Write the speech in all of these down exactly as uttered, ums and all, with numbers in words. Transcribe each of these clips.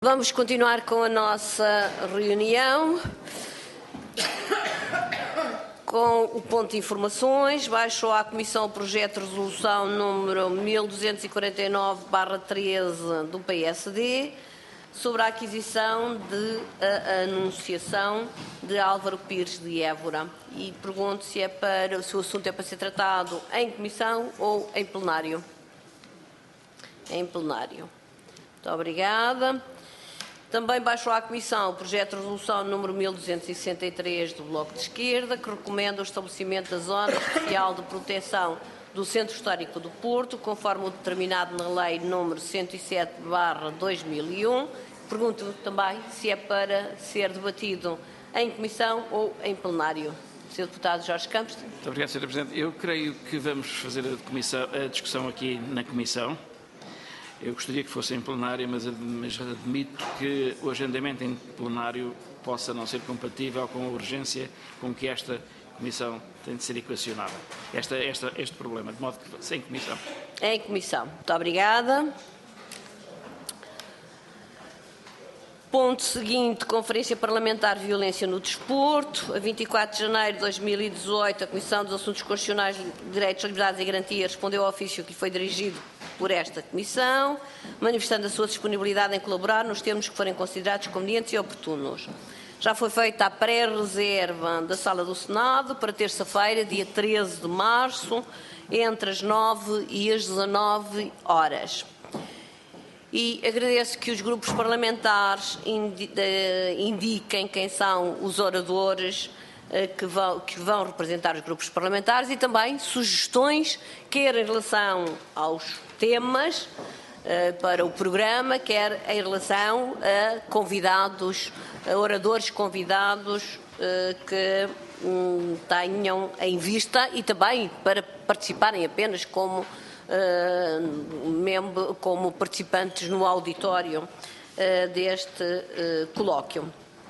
Vamos continuar com a nossa reunião, com o ponto de informações. Baixou à Comissão o projeto de resolução número mil duzentos e quarenta e nove barra treze do P S D sobre a aquisição de a anunciação de Álvaro Pires de Évora. E pergunto se, é para, se o assunto é para ser tratado em comissão ou em plenário. Em plenário. Muito obrigada. Também baixou à Comissão o projeto de resolução número mil duzentos e sessenta e três do Bloco de Esquerda, que recomenda o estabelecimento da Zona Especial de Proteção do Centro Histórico do Porto, conforme o determinado na Lei número cento e sete barra dois mil e um. Pergunto também se é para ser debatido em comissão ou em plenário. senhor Deputado Jorge Campos. Muito obrigado, senhora Presidente. Eu creio que vamos fazer a, comissão, a discussão aqui na Comissão. Eu gostaria que fosse em plenário, mas, mas admito que o agendamento em plenário possa não ser compatível com a urgência com que esta Comissão tem de ser equacionada. Esta, esta, este problema, de modo que sem Comissão. Em Comissão. Muito obrigada. Ponto seguinte, Conferência Parlamentar de Violência no Desporto. A vinte e quatro de janeiro de dois mil e dezoito, a Comissão dos Assuntos Constitucionais, Direitos, Liberdades e Garantias respondeu ao ofício que lhe foi dirigido por esta Comissão, manifestando a sua disponibilidade em colaborar nos termos que forem considerados convenientes e oportunos. Já foi feita a pré-reserva da Sala do Senado para terça-feira, dia treze de março, entre as nove e as dezanove horas. E agradeço que os grupos parlamentares indiquem quem são os oradores que vão, que vão representar os grupos parlamentares e também sugestões, quer em relação aos temas para o programa, quer em relação a convidados, a oradores convidados que tenham em vista e também para participarem apenas como Uh, membro, como participantes no auditório uh, deste uh, colóquio.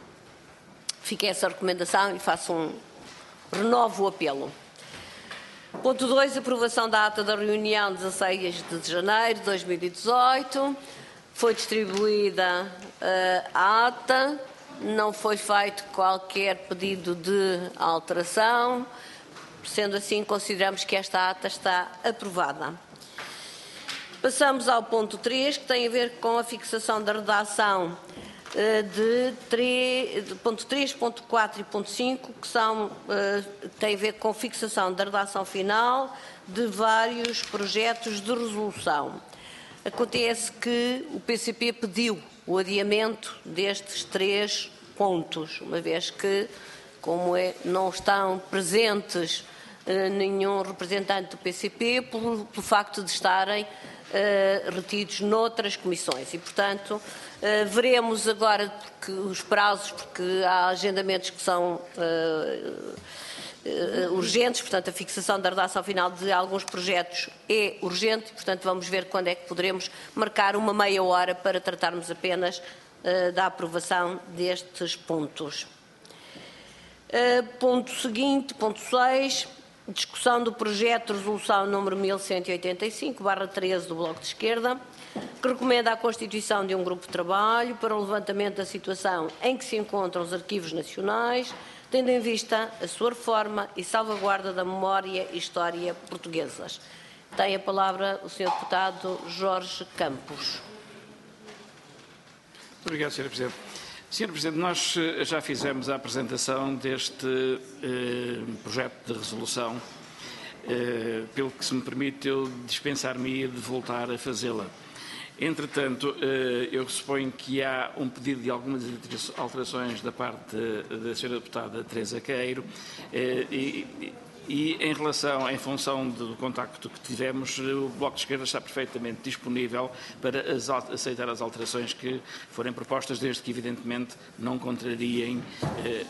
Fica essa recomendação e faço um renovo o apelo. Ponto dois, aprovação da ata da reunião de dezasseis de janeiro de dois mil e dezoito. Foi distribuída uh, a ata, não foi feito qualquer pedido de alteração. Sendo assim, consideramos que esta ata está aprovada. Passamos ao ponto três, que tem a ver com a fixação da redação de, três, de ponto três, ponto quatro e ponto cinco, que são, tem a ver com fixação da redação final de vários projetos de resolução. Acontece que o P C P pediu o adiamento destes três pontos, uma vez que, como é, não estão presentes nenhum representante do P C P, pelo, pelo facto de estarem uh, retidos noutras comissões. E, portanto, uh, veremos agora porque os prazos, porque há agendamentos que são uh, uh, urgentes, portanto, a fixação da redação final de alguns projetos é urgente, portanto, vamos ver quando é que poderemos marcar uma meia hora para tratarmos apenas uh, da aprovação destes pontos. Uh, ponto seguinte, ponto seis. Discussão do projeto de resolução número mil cento e oitenta e cinco barra treze do Bloco de Esquerda, que recomenda a constituição de um grupo de trabalho para o levantamento da situação em que se encontram os arquivos nacionais, tendo em vista a sua reforma e salvaguarda da memória e história portuguesas. Tem a palavra o senhor Deputado Jorge Campos. Muito obrigado, senhora Presidente. senhora Presidente, nós já fizemos a apresentação deste eh, projeto de resolução, eh, pelo que se me permite eu dispensar-me de voltar a fazê-la. Entretanto, eh, eu suponho que há um pedido de algumas alterações da parte da senhora Deputada Teresa Queiro eh, e, e em relação, em função do contacto que tivemos, o Bloco de Esquerda está perfeitamente disponível para as, aceitar as alterações que forem propostas, desde que, evidentemente, não contrariem. Eh...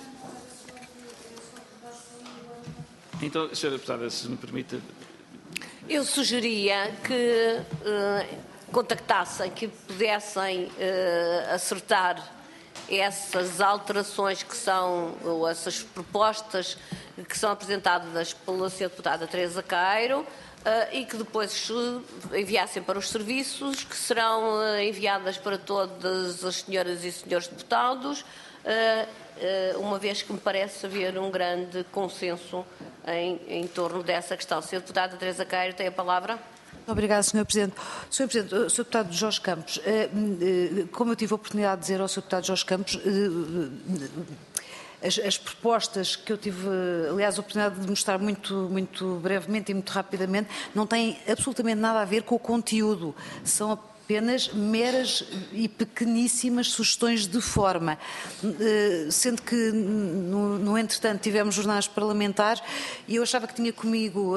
Então, senhora Deputada, se me permite. Eu sugeria que eh, contactassem, que pudessem eh, acertar essas alterações que são, ou essas propostas que são apresentadas pela senhora Deputada Teresa Queiro, Uh, e que depois uh, enviassem para os serviços, que serão uh, enviadas para todas as senhoras e senhores deputados, uh, uh, uma vez que me parece haver um grande consenso em, em torno dessa questão. senhora Deputada Teresa Queiro tem a palavra. Obrigada, senhor Presidente. senhor Presidente, senhor Deputado Jorge Campos, como eu tive a oportunidade de dizer ao senhor Deputado Jorge Campos, As, as propostas que eu tive, aliás, a oportunidade de mostrar muito, muito brevemente e muito rapidamente, não têm absolutamente nada a ver com o conteúdo. São apenas meras e pequeníssimas sugestões de forma. Sendo que, no, no entretanto, tivemos jornais parlamentares e eu achava que tinha comigo uh,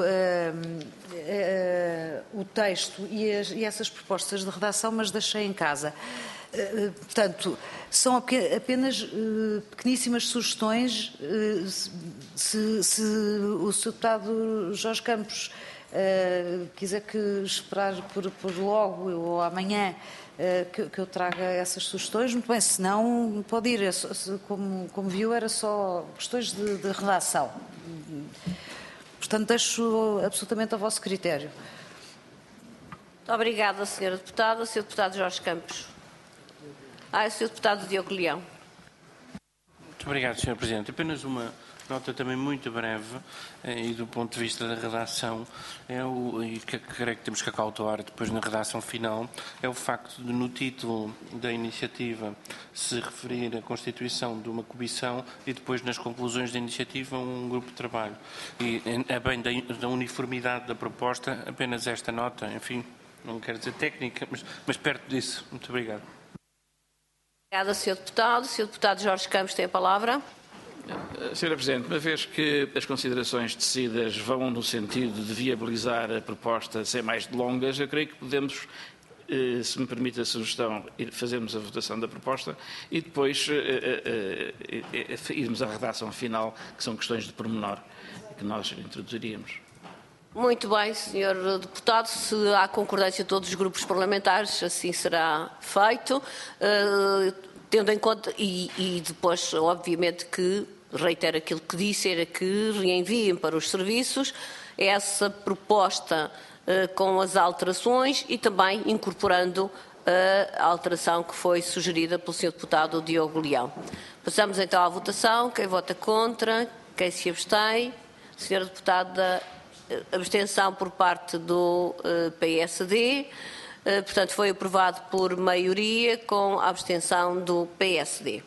uh, o texto e, as, e essas propostas de redação, mas deixei em casa. Uh, portanto, são apenas uh, pequeníssimas sugestões. Uh, se, se o senhor Deputado Jorge Campos uh, quiser que esperar por, por logo ou amanhã uh, que, que eu traga essas sugestões, muito bem, se não, pode ir. Como, como viu, era só questões de, de redação. Portanto, deixo absolutamente a vosso critério. Muito obrigada, senhora Deputada. senhor Deputado Jorge Campos. Ah, senhor Deputado Diogo Leão. Muito obrigado, senhor Presidente. Apenas uma nota também muito breve e do ponto de vista da redação, é o, e que creio que temos que acautelar depois na redação final, é o facto de no título da iniciativa se referir à constituição de uma comissão e depois nas conclusões da iniciativa um grupo de trabalho. E é bem da, da uniformidade da proposta, apenas esta nota, enfim, não quero dizer técnica, mas, mas perto disso. Muito obrigado. Obrigada, senhor Deputado. senhor Deputado Jorge Campos tem a palavra. senhora Presidente, uma vez que as considerações tecidas vão no sentido de viabilizar a proposta sem mais delongas, eu creio que podemos, se me permite a sugestão, fazermos a votação da proposta e depois irmos à redação final, que são questões de pormenor que nós introduziríamos. Muito bem, senhor Deputado. Se há concordância de todos os grupos parlamentares, assim será feito, uh, tendo em conta, e, e depois, obviamente, que reitero aquilo que disse, era que reenviem para os serviços essa proposta uh, com as alterações e também incorporando a alteração que foi sugerida pelo senhor Deputado Diogo Leão. Passamos então à votação. Quem vota contra? Quem se abstém? Senhora Deputada, abstenção por parte do uh, P S D, uh, portanto foi aprovado por maioria com a abstenção do P S D.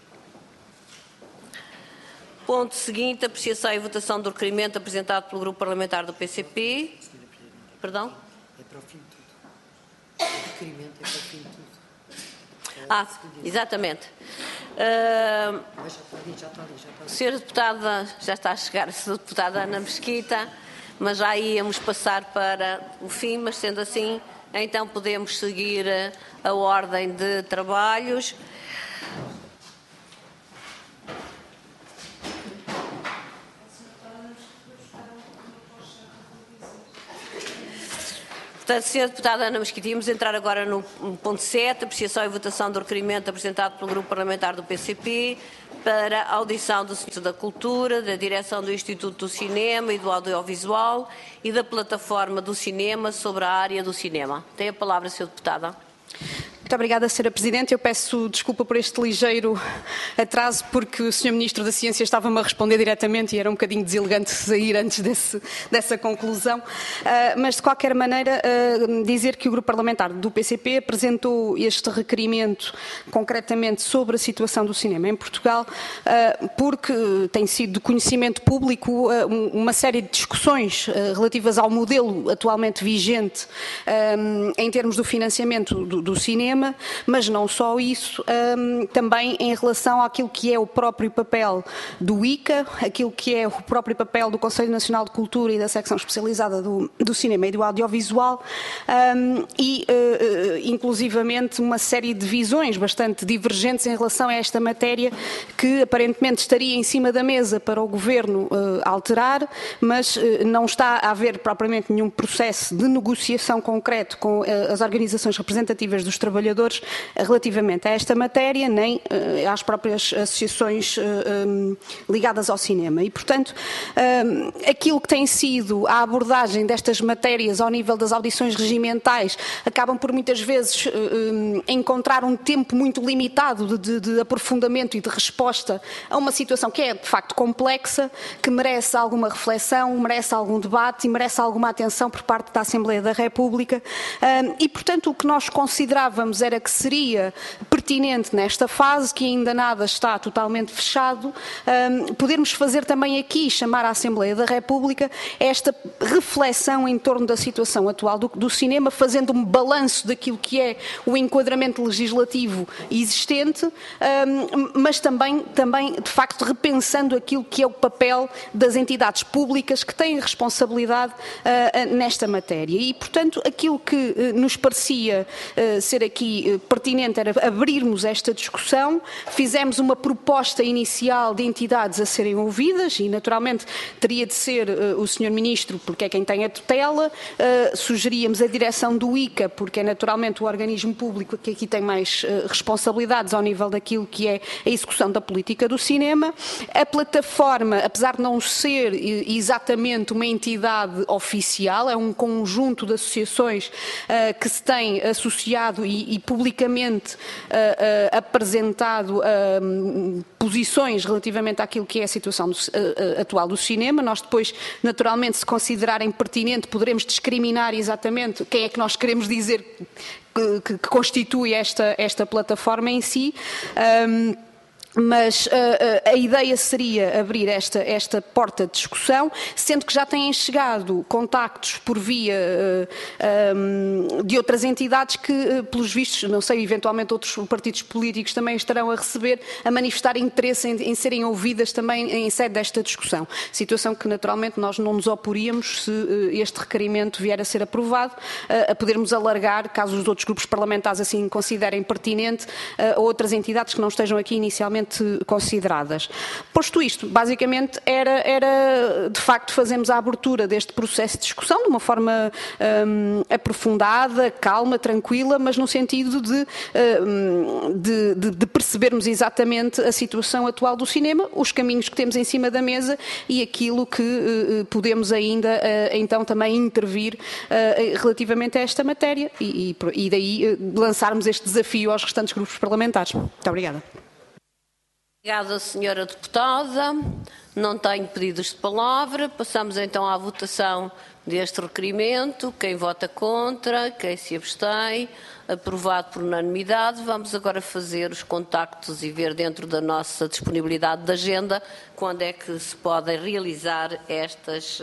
Ponto seguinte, apreciação e votação do requerimento apresentado pelo Grupo Parlamentar do P C P. Perdão? É para o fim de tudo. O requerimento é para o fim de tudo. Ah, exatamente. Uh, Mas já está ali, já está ali, já está ali. Senhora Deputada, já está a chegar a senhora Deputada Ana Mesquita, mas já íamos passar para o fim, mas sendo assim, então podemos seguir a ordem de trabalhos. Portanto, senhora Deputada Ana Mesquita, íamos entrar agora no ponto sete, apreciação e votação do requerimento apresentado pelo Grupo Parlamentar do P C P para a audição do Senhor da Cultura, da Direção do Instituto do Cinema e do Audiovisual e da Plataforma do Cinema sobre a área do cinema. Tem a palavra, senhora Deputada. Muito obrigada, senhora Presidente. Eu peço desculpa por este ligeiro atraso, porque o senhor Ministro da Ciência estava-me a responder diretamente e era um bocadinho deselegante sair antes desse, dessa conclusão. Uh, mas, de qualquer maneira, uh, dizer que o Grupo Parlamentar do P C P apresentou este requerimento concretamente sobre a situação do cinema em Portugal, uh, porque tem sido de conhecimento público uh, uma série de discussões uh, relativas ao modelo atualmente vigente um, em termos do financiamento do, do cinema, mas não só isso, um, também em relação àquilo que é o próprio papel do I C A, aquilo que é o próprio papel do Conselho Nacional de Cultura e da secção especializada do, do cinema e do audiovisual, um, e uh, inclusivamente uma série de visões bastante divergentes em relação a esta matéria que aparentemente estaria em cima da mesa para o Governo uh, alterar, mas não está a haver propriamente nenhum processo de negociação concreto com as organizações representativas dos trabalhadores relativamente a esta matéria, nem às próprias associações ligadas ao cinema. E, portanto, aquilo que tem sido a abordagem destas matérias ao nível das audições regimentais acabam por muitas vezes encontrar um tempo muito limitado de, de, de aprofundamento e de resposta a uma situação que é de facto complexa, que merece alguma reflexão, merece algum debate e merece alguma atenção por parte da Assembleia da República. E, portanto, o que nós considerávamos era que seria pertinente nesta fase, que ainda nada está totalmente fechado, podermos fazer também aqui, chamar a Assembleia da República, esta reflexão em torno da situação atual do, do cinema, fazendo um balanço daquilo que é o enquadramento legislativo existente, mas também, também, de facto, repensando aquilo que é o papel das entidades públicas que têm responsabilidade nesta matéria. E, portanto, aquilo que nos parecia ser aqui pertinente era abrirmos esta discussão, fizemos uma proposta inicial de entidades a serem ouvidas e, naturalmente, teria de ser o senhor Ministro, porque é quem tem a tutela, sugeríamos a direção do I C A, porque é naturalmente o organismo público que aqui tem mais responsabilidades ao nível daquilo que é a execução da política do cinema. A plataforma, apesar de não ser exatamente uma entidade oficial, é um conjunto de associações uh, que se têm associado e, e publicamente uh, uh, apresentado uh, posições relativamente àquilo que é a situação do, uh, atual do cinema. Nós depois, naturalmente, se considerarem pertinente, poderemos discriminar exatamente quem é que nós queremos dizer que, que, que constitui esta, esta plataforma em si. Um, Mas uh, a ideia seria abrir esta, esta porta de discussão, sendo que já têm chegado contactos por via uh, um, de outras entidades que, uh, pelos vistos, não sei, eventualmente outros partidos políticos também estarão a receber, a manifestar interesse em, em serem ouvidas também em sede desta discussão. Situação que, naturalmente, nós não nos oporíamos se uh, este requerimento vier a ser aprovado, uh, a podermos alargar, caso os outros grupos parlamentares assim considerem pertinente, uh, a outras entidades que não estejam aqui inicialmente consideradas. Posto isto, basicamente era, era de facto fazermos a abertura deste processo de discussão de uma forma um, aprofundada, calma, tranquila, mas no sentido de, um, de, de, de percebermos exatamente a situação atual do cinema, os caminhos que temos em cima da mesa e aquilo que uh, podemos ainda uh, então também intervir uh, relativamente a esta matéria e, e, e daí uh, lançarmos este desafio aos restantes grupos parlamentares. Muito obrigada. Obrigada, senhora Deputada. Não tenho pedidos de palavra. Passamos então à votação deste requerimento. Quem vota contra, quem se abstém, aprovado por unanimidade. Vamos agora fazer os contactos e ver dentro da nossa disponibilidade de agenda quando é que se podem realizar estas uh,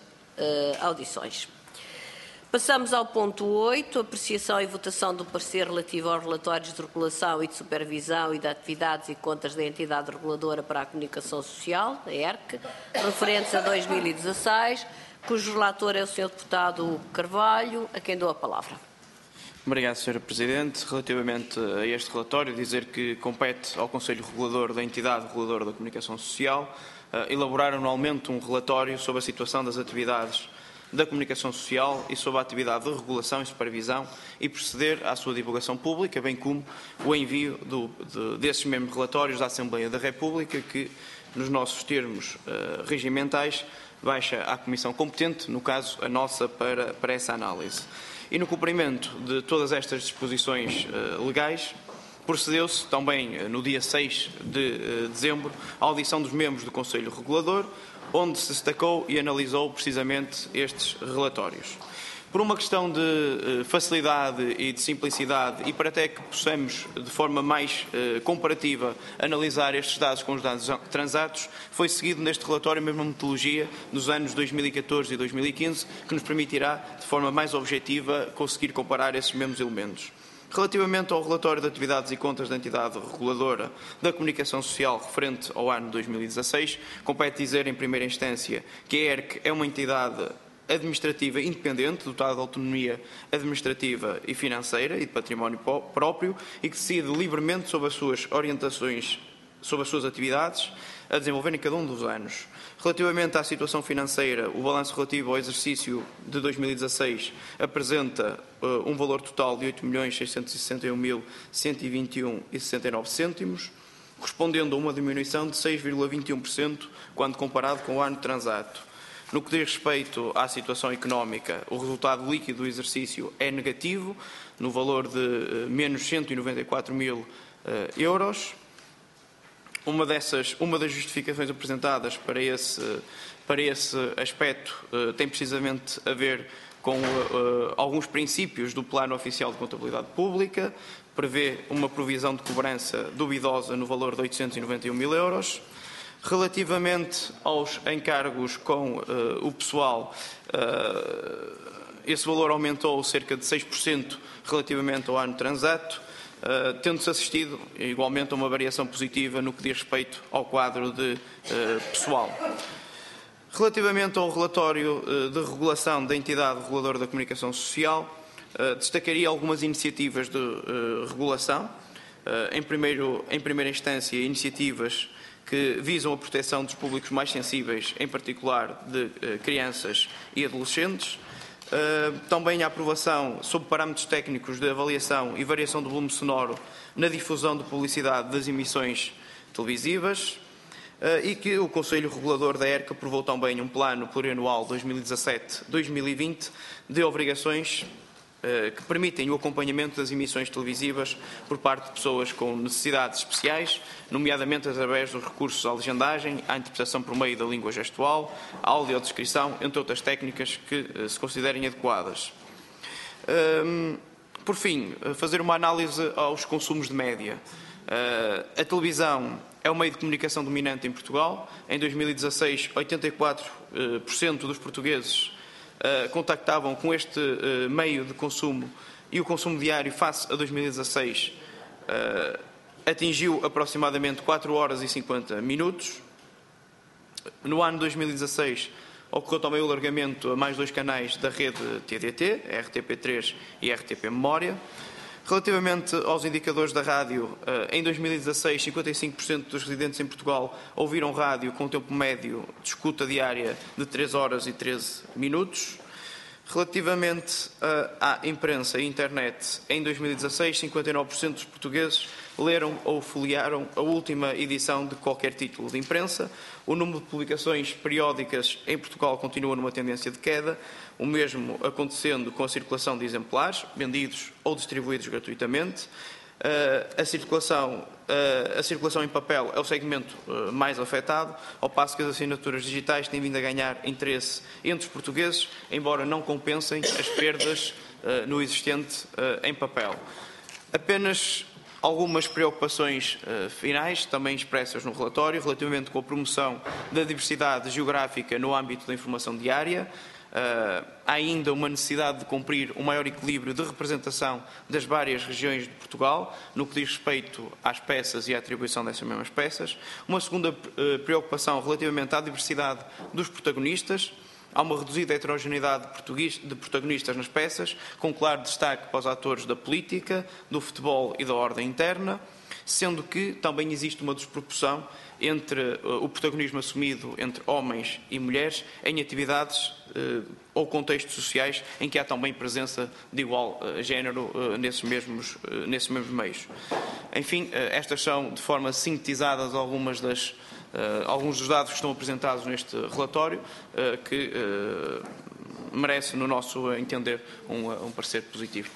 uh, audições. Passamos ao ponto oito, apreciação e votação do parecer relativo aos relatórios de regulação e de supervisão e de atividades e contas da entidade reguladora para a comunicação social, a E R C, referentes a dois mil e dezasseis, cujo relator é o senhor Deputado Carvalho, a quem dou a palavra. Obrigado, senhora Presidente. Relativamente a este relatório, dizer que compete ao Conselho Regulador da entidade reguladora da comunicação social uh, elaborar anualmente um relatório sobre a situação das atividades da comunicação social e sobre a atividade de regulação e supervisão e proceder à sua divulgação pública, bem como o envio do, de, desses mesmos relatórios à Assembleia da República, que, nos nossos termos uh, regimentais, baixa à Comissão competente, no caso a nossa, para, para essa análise. E no cumprimento de todas estas disposições uh, legais, procedeu-se também, uh, no dia seis de uh, dezembro, à audição dos membros do Conselho Regulador, onde se destacou e analisou precisamente estes relatórios. Por uma questão de uh, facilidade e de simplicidade e para até que possamos, de forma mais uh, comparativa, analisar estes dados com os dados transatos, foi seguido neste relatório a mesma metodologia dos anos dois mil e catorze e dois mil e quinze, que nos permitirá, de forma mais objetiva, conseguir comparar esses mesmos elementos. Relativamente ao relatório de atividades e contas da entidade reguladora da comunicação social referente ao ano dois mil e dezasseis, compete dizer, em primeira instância, que a E R C é uma entidade administrativa independente, dotada de autonomia administrativa e financeira e de património próprio e que decide livremente sobre as suas orientações sobre as suas atividades a desenvolver em cada um dos anos. Relativamente à situação financeira, o balanço relativo ao exercício de dois mil e dezasseis apresenta uh, um valor total de oito milhões seiscentos e sessenta e um mil cento e vinte e um vírgula sessenta e nove cêntimos, correspondendo a uma diminuição de seis vírgula vinte e um por cento quando comparado com o ano transato. No que diz respeito à situação económica, o resultado líquido do exercício é negativo, no valor de uh, menos cento e noventa e quatro mil uh, euros. Uma, dessas, uma das justificações apresentadas para esse, para esse aspecto uh, tem precisamente a ver com uh, uh, alguns princípios do Plano Oficial de Contabilidade Pública, prevê uma provisão de cobrança duvidosa no valor de oitocentos e noventa e um mil euros. Relativamente aos encargos com uh, o pessoal, uh, esse valor aumentou cerca de seis por cento relativamente ao ano transato, Uh, tendo-se assistido igualmente a uma variação positiva no que diz respeito ao quadro de uh, pessoal. Relativamente ao relatório uh, de regulação da entidade reguladora da comunicação social, uh, destacaria algumas iniciativas de uh, regulação. Uh, em, primeiro, em primeira instância, iniciativas que visam a proteção dos públicos mais sensíveis, em particular de uh, crianças e adolescentes. Uh, também a aprovação sob parâmetros técnicos de avaliação e variação do volume sonoro na difusão de publicidade das emissões televisivas uh, e que o Conselho Regulador da E R C aprovou também um plano plurianual dois mil e dezassete a dois mil e vinte de obrigações uh, que permitem o acompanhamento das emissões televisivas por parte de pessoas com necessidades especiais, nomeadamente através dos recursos à legendagem, à interpretação por meio da língua gestual, à audiodescrição, entre outras técnicas que uh, se considerem adequadas. Um, por fim, fazer uma análise aos consumos de média. Uh, a televisão é o meio de comunicação dominante em Portugal. Em dois mil e dezasseis, oitenta e quatro por cento dos portugueses uh, contactavam com este uh, meio de consumo e o consumo diário face a dois mil e dezasseis uh, atingiu aproximadamente quatro horas e cinquenta minutos. No ano dois mil e dezasseis, ocorreu também o alargamento a mais dois canais da rede T D T, R T P três e R T P Memória. Relativamente aos indicadores da rádio, em dois mil e dezasseis, cinquenta e cinco por cento dos residentes em Portugal ouviram rádio com um tempo médio de escuta diária de três horas e treze minutos. Relativamente à imprensa e internet, em dois mil e dezasseis, cinquenta e nove por cento dos portugueses leram ou folhearam a última edição de qualquer título de imprensa. O número de publicações periódicas em Portugal continua numa tendência de queda, o mesmo acontecendo com a circulação de exemplares, vendidos ou distribuídos gratuitamente. A circulação, a circulação em papel é o segmento mais afetado, ao passo que as assinaturas digitais têm vindo a ganhar interesse entre os portugueses, embora não compensem as perdas no existente em papel. Apenas algumas preocupações uh, finais, também expressas no relatório, relativamente com a promoção da diversidade geográfica no âmbito da informação diária. Uh, há ainda uma necessidade de cumprir um maior equilíbrio de representação das várias regiões de Portugal, no que diz respeito às peças e à atribuição dessas mesmas peças. Uma segunda uh, preocupação relativamente à diversidade dos protagonistas. Há uma reduzida heterogeneidade de protagonistas nas peças, com claro destaque para os atores da política, do futebol e da ordem interna, sendo que também existe uma desproporção entre uh, o protagonismo assumido entre homens e mulheres em atividades uh, ou contextos sociais em que há também presença de igual uh, género uh, nesses, mesmos, uh, nesses mesmos meios. Enfim, uh, estas são, de forma sintetizadas, algumas das Uh, alguns dos dados que estão apresentados neste relatório, uh, que uh, merece, no nosso entender, um, um parecer positivo.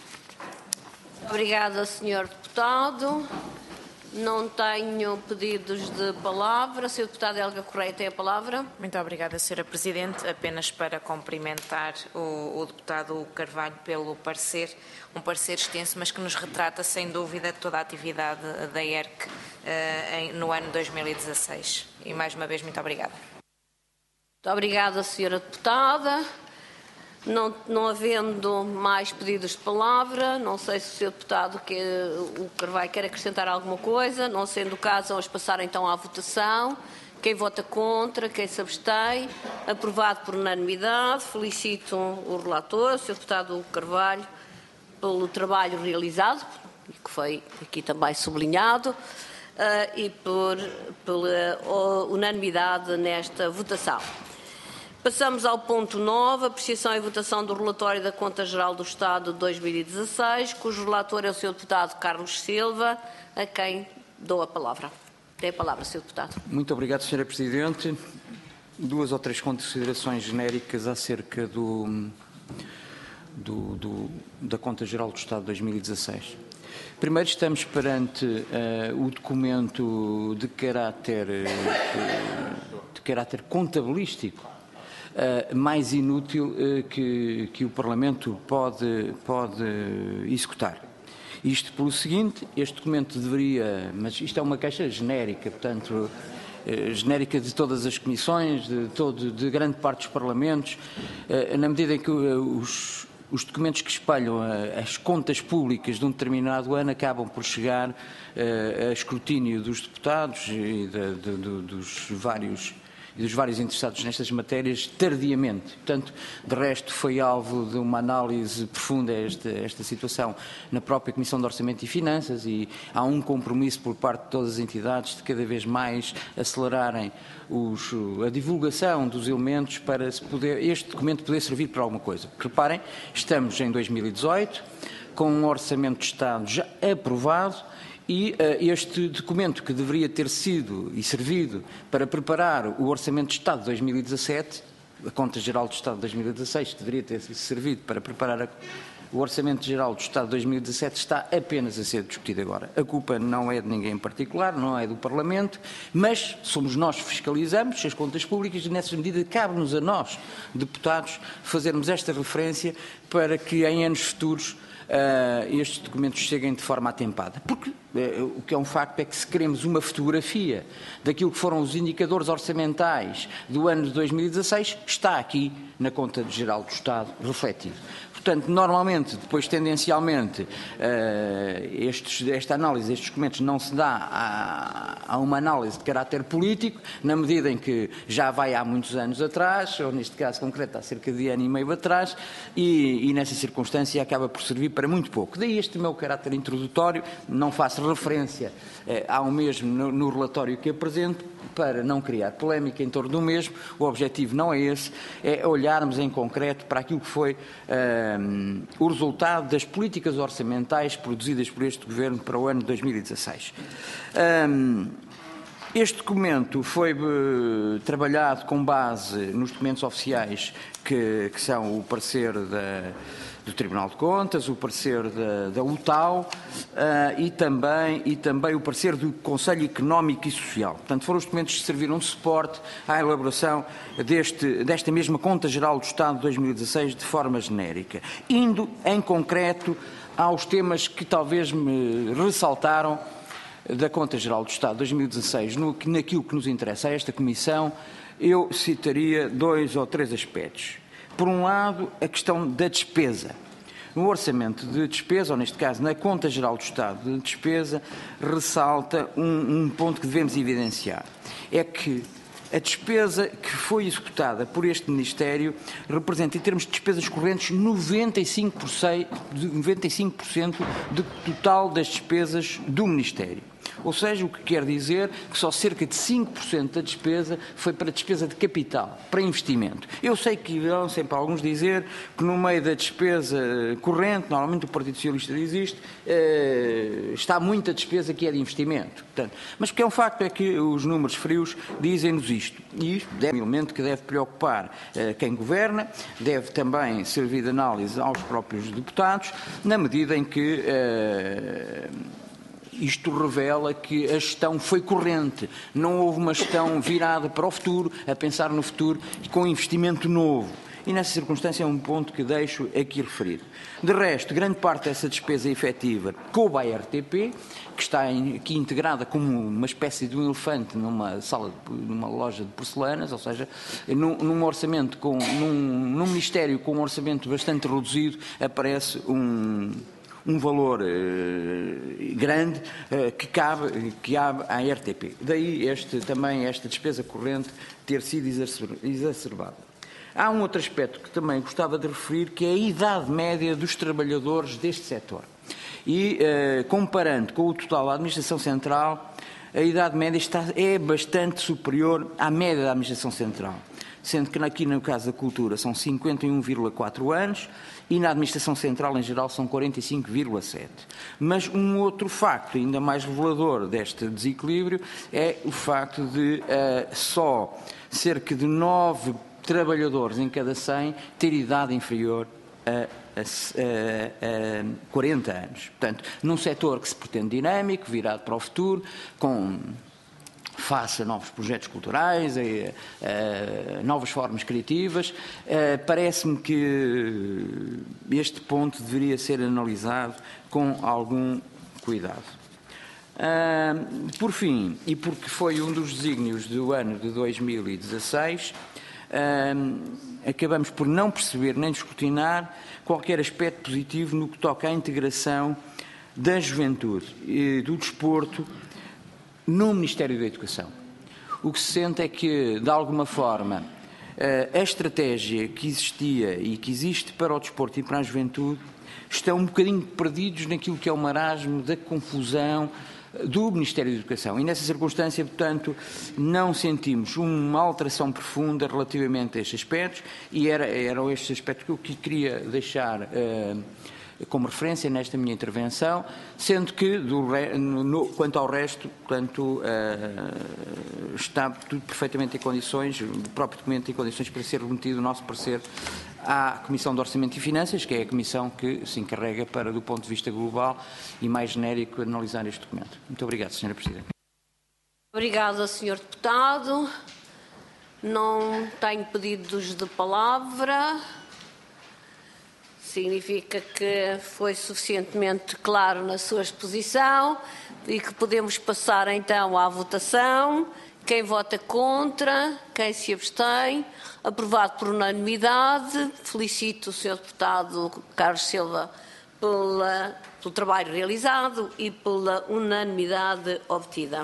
Obrigada, senhor Deputado. Não tenho pedidos de palavra. senhor Deputado Helga Correia tem a palavra. Muito obrigada, senhora Presidente. Apenas para cumprimentar o, o Deputado Carvalho pelo parecer, um parecer extenso, mas que nos retrata, sem dúvida, toda a atividade da E R C uh, em, no ano dois mil e dezasseis. E, mais uma vez, muito obrigada. Muito obrigada, senhora Deputada. Não, não havendo mais pedidos de palavra, não sei se o senhor Deputado, que, o Carvalho, quer acrescentar alguma coisa. Não sendo o caso, vamos passar então à votação. Quem vota contra, quem se abstém, aprovado por unanimidade. Felicito o relator, o senhor Deputado Carvalho, pelo trabalho realizado, que foi aqui também sublinhado. e por, pela unanimidade nesta votação. Passamos ao ponto nove, apreciação e votação do relatório da Conta Geral do Estado de dois mil e dezasseis, cujo relator é o senhor deputado Carlos Silva, a quem dou a palavra. Tem a palavra, senhor Deputado. Muito obrigado, senhora Presidente. Duas ou três considerações genéricas acerca do, do, do, da Conta Geral do Estado de dois mil e dezasseis. Primeiro, estamos perante uh, o documento de caráter, uh, de caráter contabilístico uh, mais inútil uh, que, que o Parlamento pode, pode executar. Isto pelo seguinte, este documento deveria, mas isto é uma queixa genérica, portanto, eh, genérica de todas as comissões, de, todo, de grande parte dos parlamentos, eh, na medida em que eh, os, os documentos que espelham eh, as contas públicas de um determinado ano acabam por chegar eh, a escrutínio dos deputados e de, de, de, dos vários e dos vários interessados nestas matérias tardiamente. Portanto, de resto, foi alvo de uma análise profunda esta, esta situação na própria Comissão de Orçamento e Finanças e há um compromisso por parte de todas as entidades de cada vez mais acelerarem os, a divulgação dos elementos para se poder, este documento poder servir para alguma coisa. Reparem, estamos em dois mil e dezoito, com um Orçamento de Estado já aprovado, e uh, este documento que deveria ter sido e servido para preparar o Orçamento de Estado de dois mil e dezassete, a Conta Geral do Estado de dois mil e dezasseis, que deveria ter servido para preparar a, o Orçamento Geral do Estado de dois mil e dezassete, está apenas a ser discutido agora. A culpa não é de ninguém em particular, não é do Parlamento, mas somos nós que fiscalizamos as contas públicas e, nessa medida, cabe-nos a nós, deputados, fazermos esta referência para que em anos futuros Uh, estes documentos cheguem de forma atempada. Porque uh, o que é um facto é que se queremos uma fotografia daquilo que foram os indicadores orçamentais do ano de dois mil e dezasseis, está aqui na Conta Geral do Estado refletido. Portanto, normalmente, depois tendencialmente, uh, estes, esta análise, estes documentos não se dá a, a uma análise de caráter político, na medida em que já vai há muitos anos atrás, ou neste caso concreto há cerca de ano e meio atrás, e, e nessa circunstância acaba por servir para muito pouco. Daí este meu caráter introdutório, não faço referência uh, ao mesmo no, no relatório que apresento, para não criar polémica em torno do mesmo. O objetivo não é esse, é olharmos em concreto para aquilo que foi um, o resultado das políticas orçamentais produzidas por este Governo para o ano de dois mil e dezasseis. Um, este documento foi uh, trabalhado com base nos documentos oficiais que, que são o parecer da do Tribunal de Contas, o parecer da, da U T A U uh, e, também, e também o parecer do Conselho Económico e Social. Portanto, foram os documentos que serviram de suporte à elaboração deste, desta mesma Conta Geral do Estado de dois mil e dezasseis de forma genérica, indo em concreto aos temas que talvez me ressaltaram da Conta Geral do Estado de dois mil e dezasseis, no, naquilo que nos interessa a esta Comissão. Eu citaria dois ou três aspectos. Por um lado, a questão da despesa. No orçamento de despesa, ou neste caso na Conta Geral do Estado de Despesa, ressalta um, um ponto que devemos evidenciar. É que a despesa que foi executada por este Ministério representa, em termos de despesas correntes, noventa e cinco por cento, noventa e cinco por cento do total das despesas do Ministério. Ou seja, o que quer dizer que só cerca de cinco por cento da despesa foi para despesa de capital, para investimento. Eu sei que irão sempre alguns dizer que no meio da despesa corrente, normalmente o Partido Socialista diz isto, eh, está muita despesa que é de investimento. Portanto, mas o que é um facto é que os números frios dizem-nos isto. E isto é um elemento que deve preocupar eh, quem governa, deve também servir de análise aos próprios deputados, na medida em que eh, isto revela que a gestão foi corrente, não houve uma gestão virada para o futuro, a pensar no futuro e com investimento novo. E nessa circunstância é um ponto que deixo aqui referido. De resto, grande parte dessa despesa efetiva coube à R T P, que está aqui integrada como uma espécie de um elefante numa sala, numa loja de porcelanas, ou seja, num, num orçamento, com, num, num Ministério com um orçamento bastante reduzido, aparece um... um valor eh, grande eh, que, cabe, que cabe à R T P. Daí este, também esta despesa corrente ter sido exacerbada. Há um outro aspecto que também gostava de referir, que é a idade média dos trabalhadores deste setor. E, eh, comparando com o total da Administração Central, a idade média está, é bastante superior à média da Administração Central, sendo que aqui no caso da cultura são cinquenta e um vírgula quatro anos e na Administração Central em geral são quarenta e cinco vírgula sete. Mas um outro facto ainda mais revelador deste desequilíbrio é o facto de uh, só cerca de nove trabalhadores em cada cem ter idade inferior a A, a, a quarenta anos. Portanto, num setor que se pretende dinâmico, virado para o futuro, com face a novos projetos culturais, a, a novas formas criativas, parece-me que este ponto deveria ser analisado com algum cuidado. Uh, por fim, e porque foi um dos desígnios do ano de dois mil e dezasseis, uh, acabamos por não perceber nem escrutinar qualquer aspecto positivo no que toca à integração da juventude e do desporto no Ministério da Educação. O que se sente é que, de alguma forma, a estratégia que existia e que existe para o desporto e para a juventude estão um bocadinho perdidos naquilo que é o marasmo da confusão do Ministério da Educação. E nessa circunstância, portanto, não sentimos uma alteração profunda relativamente a estes aspectos e era, eram estes aspectos que eu queria deixar uh, como referência nesta minha intervenção, sendo que, do, no, quanto ao resto, portanto, uh, está tudo perfeitamente em condições, o próprio documento em condições para ser remetido o nosso parecer à Comissão de Orçamento e Finanças, que é a comissão que se encarrega para, do ponto de vista global e mais genérico, analisar este documento. Muito obrigado, senhora Presidente. Obrigada, senhor Deputado. Não tenho pedidos de palavra. Significa que foi suficientemente claro na sua exposição e que podemos passar então à votação. Quem vota contra, quem se abstém, aprovado por unanimidade. Felicito o senhor Deputado Carlos Silva pela, pelo trabalho realizado e pela unanimidade obtida.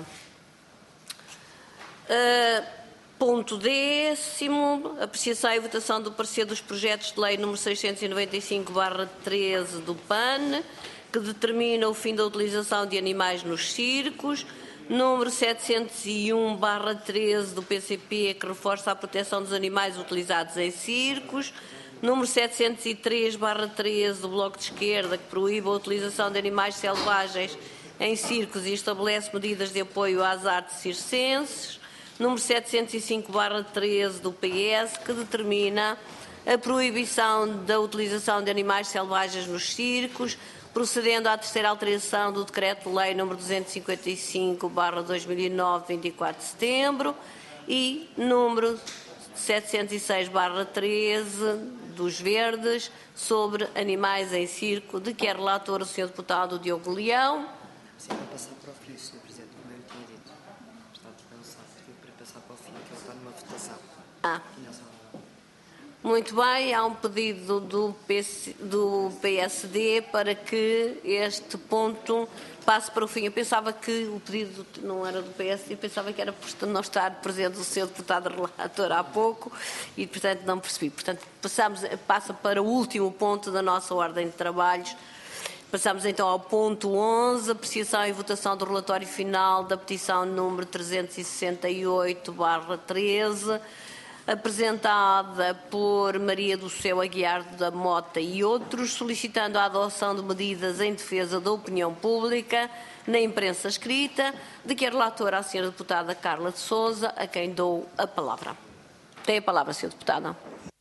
Uh, ponto décimo, apreciação e votação do parecer dos projetos de lei número seiscentos e noventa e cinco barra treze do P A N, que determina o fim da utilização de animais nos circos, número setecentos e um barra treze do P C P, que reforça a proteção dos animais utilizados em circos, número setecentos e três barra treze do Bloco de Esquerda, que proíbe a utilização de animais selvagens em circos e estabelece medidas de apoio às artes circenses, número setecentos e cinco barra treze do P S, que determina a proibição da utilização de animais selvagens nos circos, procedendo à terceira alteração do Decreto-Lei número duzentos e cinquenta e cinco barra dois mil e nove, vinte e quatro de setembro, e número setecentos e seis barra treze dos Verdes, sobre animais em circo, de que é relator o senhor Deputado Diogo Leão. Sim, para passar para o fim, senhor Presidente, como eu lhe tinha dito. Está dispensado, para passar para o fim, que ele está numa votação. Ah. Muito bem, há um pedido do, P C, do P S D para que este ponto passe para o fim. Eu pensava que o pedido não era do P S D, eu pensava que era por não estar presente o senhor deputado relator há pouco e, portanto, não percebi. Portanto, passamos, passa para o último ponto da nossa ordem de trabalhos. Passamos então ao ponto onze, apreciação e votação do relatório final da petição número trezentos e sessenta e oito barra treze, apresentada por Maria do Céu Aguiar da Mota e outros, solicitando a adoção de medidas em defesa da opinião pública na imprensa escrita, de que é relatora a senhora deputada Carla de Sousa, a quem dou a palavra. Tem a palavra, senhora deputada.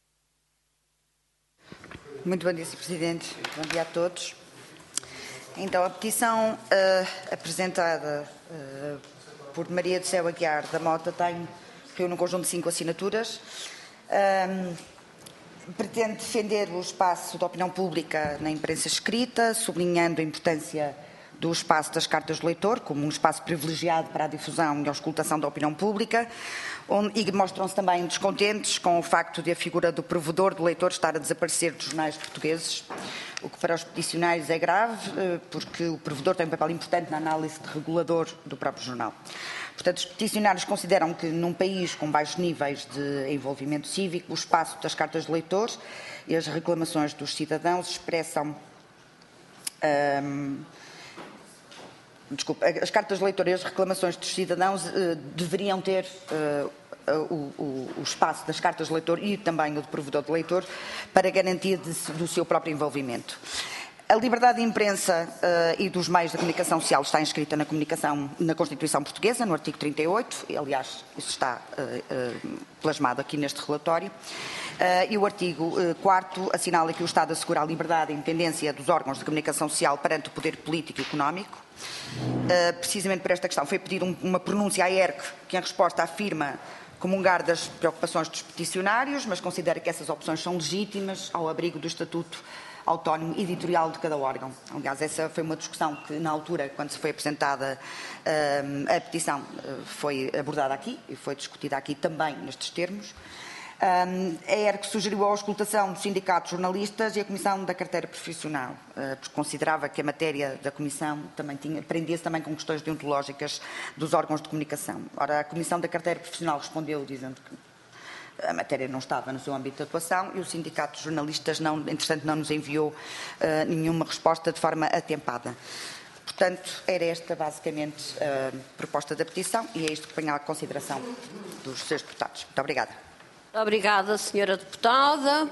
Muito bom dia, senhor Presidente. Bom dia a todos. Então, a petição uh, apresentada uh, por Maria do Céu Aguiar da Mota tem reúne um conjunto de cinco assinaturas. Um, pretende defender o espaço da opinião pública na imprensa escrita, sublinhando a importância do espaço das cartas do leitor como um espaço privilegiado para a difusão e a auscultação da opinião pública, onde, e mostram-se também descontentes com o facto de a figura do provedor do leitor estar a desaparecer dos jornais portugueses, o que para os peticionários é grave, porque o provedor tem um papel importante na análise de regulador do próprio jornal. Portanto, os peticionários consideram que, num país com baixos níveis de envolvimento cívico, o espaço das cartas de leitores e as reclamações dos cidadãos expressam, um, desculpa, as cartas de leitor e as reclamações dos cidadãos uh, deveriam ter uh, uh, o, o, o espaço das cartas de leitor e também o de provedor de leitor para garantia de, do seu próprio envolvimento. A liberdade de imprensa uh, e dos meios de comunicação social está inscrita na, comunicação, na Constituição Portuguesa, no artigo trinta e oito, e, aliás, isso está uh, uh, plasmado aqui neste relatório. Uh, e o artigo quarto assinala que o Estado assegura a liberdade e independência dos órgãos de comunicação social perante o poder político e económico. Uh, precisamente por esta questão foi pedir um, uma pronúncia à E R C, que em resposta afirma comungar das preocupações dos peticionários, mas considera que essas opções são legítimas ao abrigo do Estatuto Autónomo Editorial de cada órgão. Aliás, essa foi uma discussão que, na altura, quando se foi apresentada uh, a petição, uh, foi abordada aqui e foi discutida aqui também nestes termos. Um, a E R C sugeriu a auscultação dos sindicatos jornalistas e a Comissão da Carteira Profissional, uh, porque considerava que a matéria da Comissão também tinha, prendia-se também com questões deontológicas dos órgãos de comunicação. Ora, a Comissão da Carteira Profissional respondeu dizendo que a matéria não estava no seu âmbito de atuação e o sindicato de jornalistas, não, entretanto, não nos enviou uh, nenhuma resposta de forma atempada. Portanto, era esta basicamente a proposta da petição e é isto que ponho à consideração dos senhores deputados. Muito obrigada. Obrigada, senhora deputada.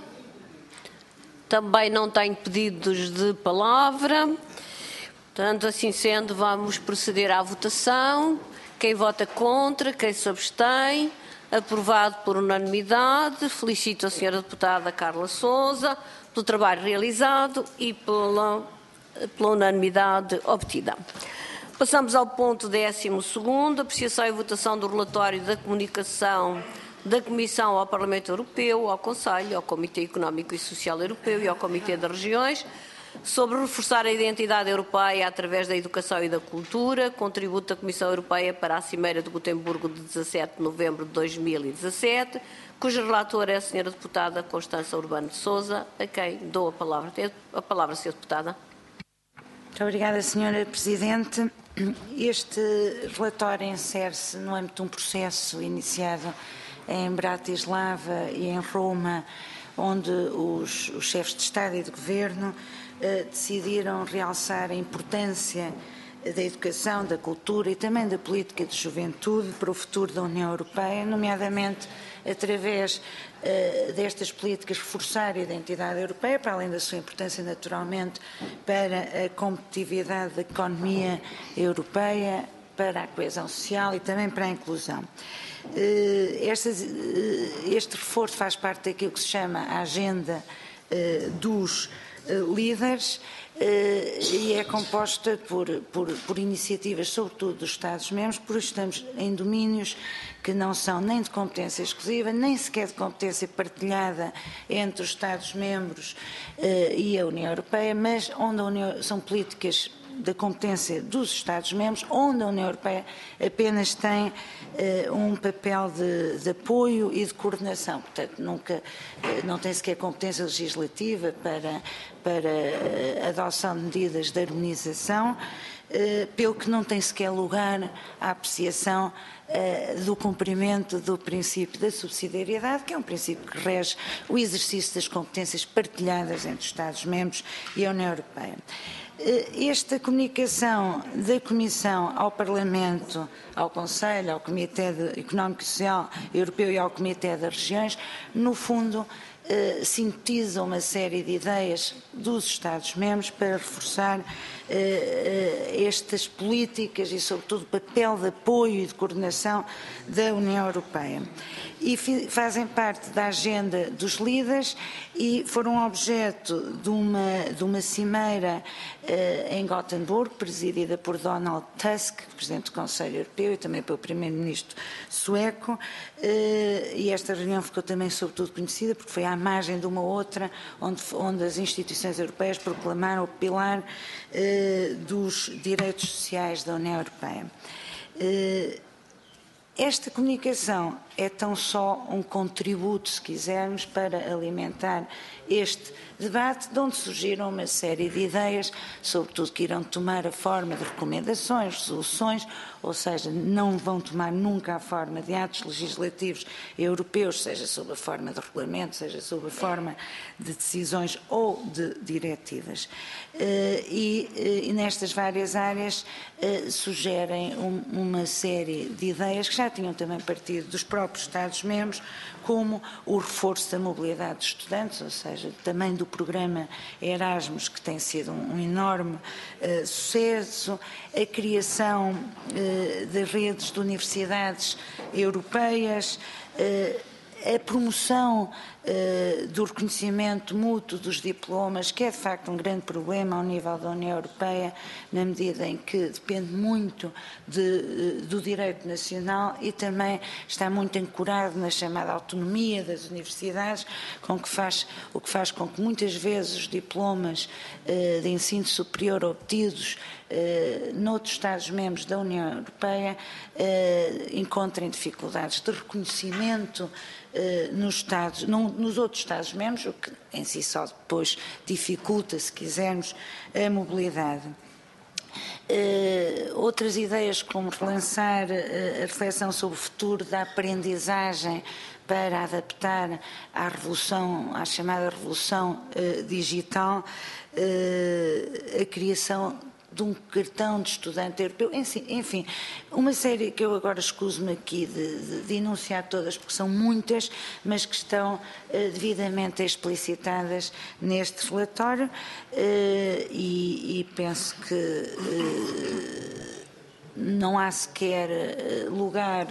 Também não tenho pedidos de palavra. Portanto, assim sendo, vamos proceder à votação. Quem vota contra, quem se abstém, aprovado por unanimidade. Felicito a senhora deputada Carla Sousa pelo trabalho realizado e pela, pela unanimidade obtida. Passamos ao ponto décimo segundo, apreciação e votação do relatório da comunicação da Comissão ao Parlamento Europeu, ao Conselho, ao Comitê Económico e Social Europeu e ao Comitê das Regiões, sobre reforçar a identidade europeia através da educação e da cultura, contributo da Comissão Europeia para a Cimeira de Gotemburgo de dezassete de novembro de dois mil e dezassete, cuja relatora é a senhora deputada Constança Urbano de Sousa, a quem dou a palavra. Tem a palavra, senhora deputada. Muito obrigada, senhora Presidente. Este relatório insere-se no âmbito de um processo iniciado em Bratislava e em Roma, onde os, os chefes de Estado e de Governo eh, decidiram realçar a importância da educação, da cultura e também da política de juventude para o futuro da União Europeia, nomeadamente através eh, destas políticas reforçar a identidade europeia, para além da sua importância naturalmente para a competitividade da economia europeia, para a coesão social e também para a inclusão. Este, este reforço faz parte daquilo que se chama a agenda dos líderes e é composta por, por, por iniciativas, sobretudo dos Estados-membros, por isso estamos em domínios que não são nem de competência exclusiva, nem sequer de competência partilhada entre os Estados-membros e a União Europeia, mas onde a União, são políticas da competência dos Estados-membros, onde a União Europeia apenas tem uh, um papel de, de apoio e de coordenação. Portanto, nunca, uh, não tem sequer competência legislativa para, para uh, adoção de medidas de harmonização, uh, pelo que não tem sequer lugar a apreciação uh, do cumprimento do princípio da subsidiariedade, que é um princípio que rege o exercício das competências partilhadas entre os Estados-membros e a União Europeia. Esta comunicação da Comissão ao Parlamento, ao Conselho, ao Comitê Económico e Social Europeu e ao Comitê das Regiões, no fundo, Uh, sintetiza uma série de ideias dos Estados-membros para reforçar uh, uh, estas políticas e, sobretudo, o papel de apoio e de coordenação da União Europeia. E fazem parte da agenda dos líderes e foram objeto de uma, de uma cimeira uh, em Gotemburgo, presidida por Donald Tusk, Presidente do Conselho Europeu, e também pelo Primeiro-Ministro sueco, uh, e esta reunião ficou também, sobretudo, conhecida porque foi à margem de uma outra, onde, onde as instituições europeias proclamaram o pilar eh, dos direitos sociais da União Europeia. Eh, Esta comunicação é tão só um contributo, se quisermos, para alimentar este debate, de onde surgiram uma série de ideias, sobretudo que irão tomar a forma de recomendações, resoluções, ou seja, não vão tomar nunca a forma de atos legislativos europeus, seja sob a forma de regulamento, seja sob a forma de decisões ou de diretivas. E, e nestas várias áreas sugerem uma série de ideias que já tinham também partido dos próprios Estados-membros, como o reforço da mobilidade dos estudantes, ou seja, também do programa Erasmus, que tem sido um enorme uh, sucesso, a criação uh, de redes de universidades europeias, uh, a promoção uh, do reconhecimento mútuo dos diplomas, que é de facto um grande problema ao nível da União Europeia, na medida em que depende muito de, do direito nacional e também está muito ancorado na chamada autonomia das universidades, com que faz, o que faz com que muitas vezes os diplomas uh, de ensino superior obtidos Uh, noutros Estados-membros da União Europeia uh, encontrem dificuldades de reconhecimento uh, nos, Estados, num, nos outros Estados-membros, o que em si só depois dificulta, se quisermos, a mobilidade. Uh, outras ideias como relançar uh, a reflexão sobre o futuro da aprendizagem para adaptar à revolução, à chamada revolução uh, digital, uh, a criação de um cartão de estudante europeu, enfim, uma série que eu agora escuso-me aqui de, de, de enunciar todas, porque são muitas, mas que estão uh, devidamente explicitadas neste relatório, uh, e, e penso que uh, não há sequer lugar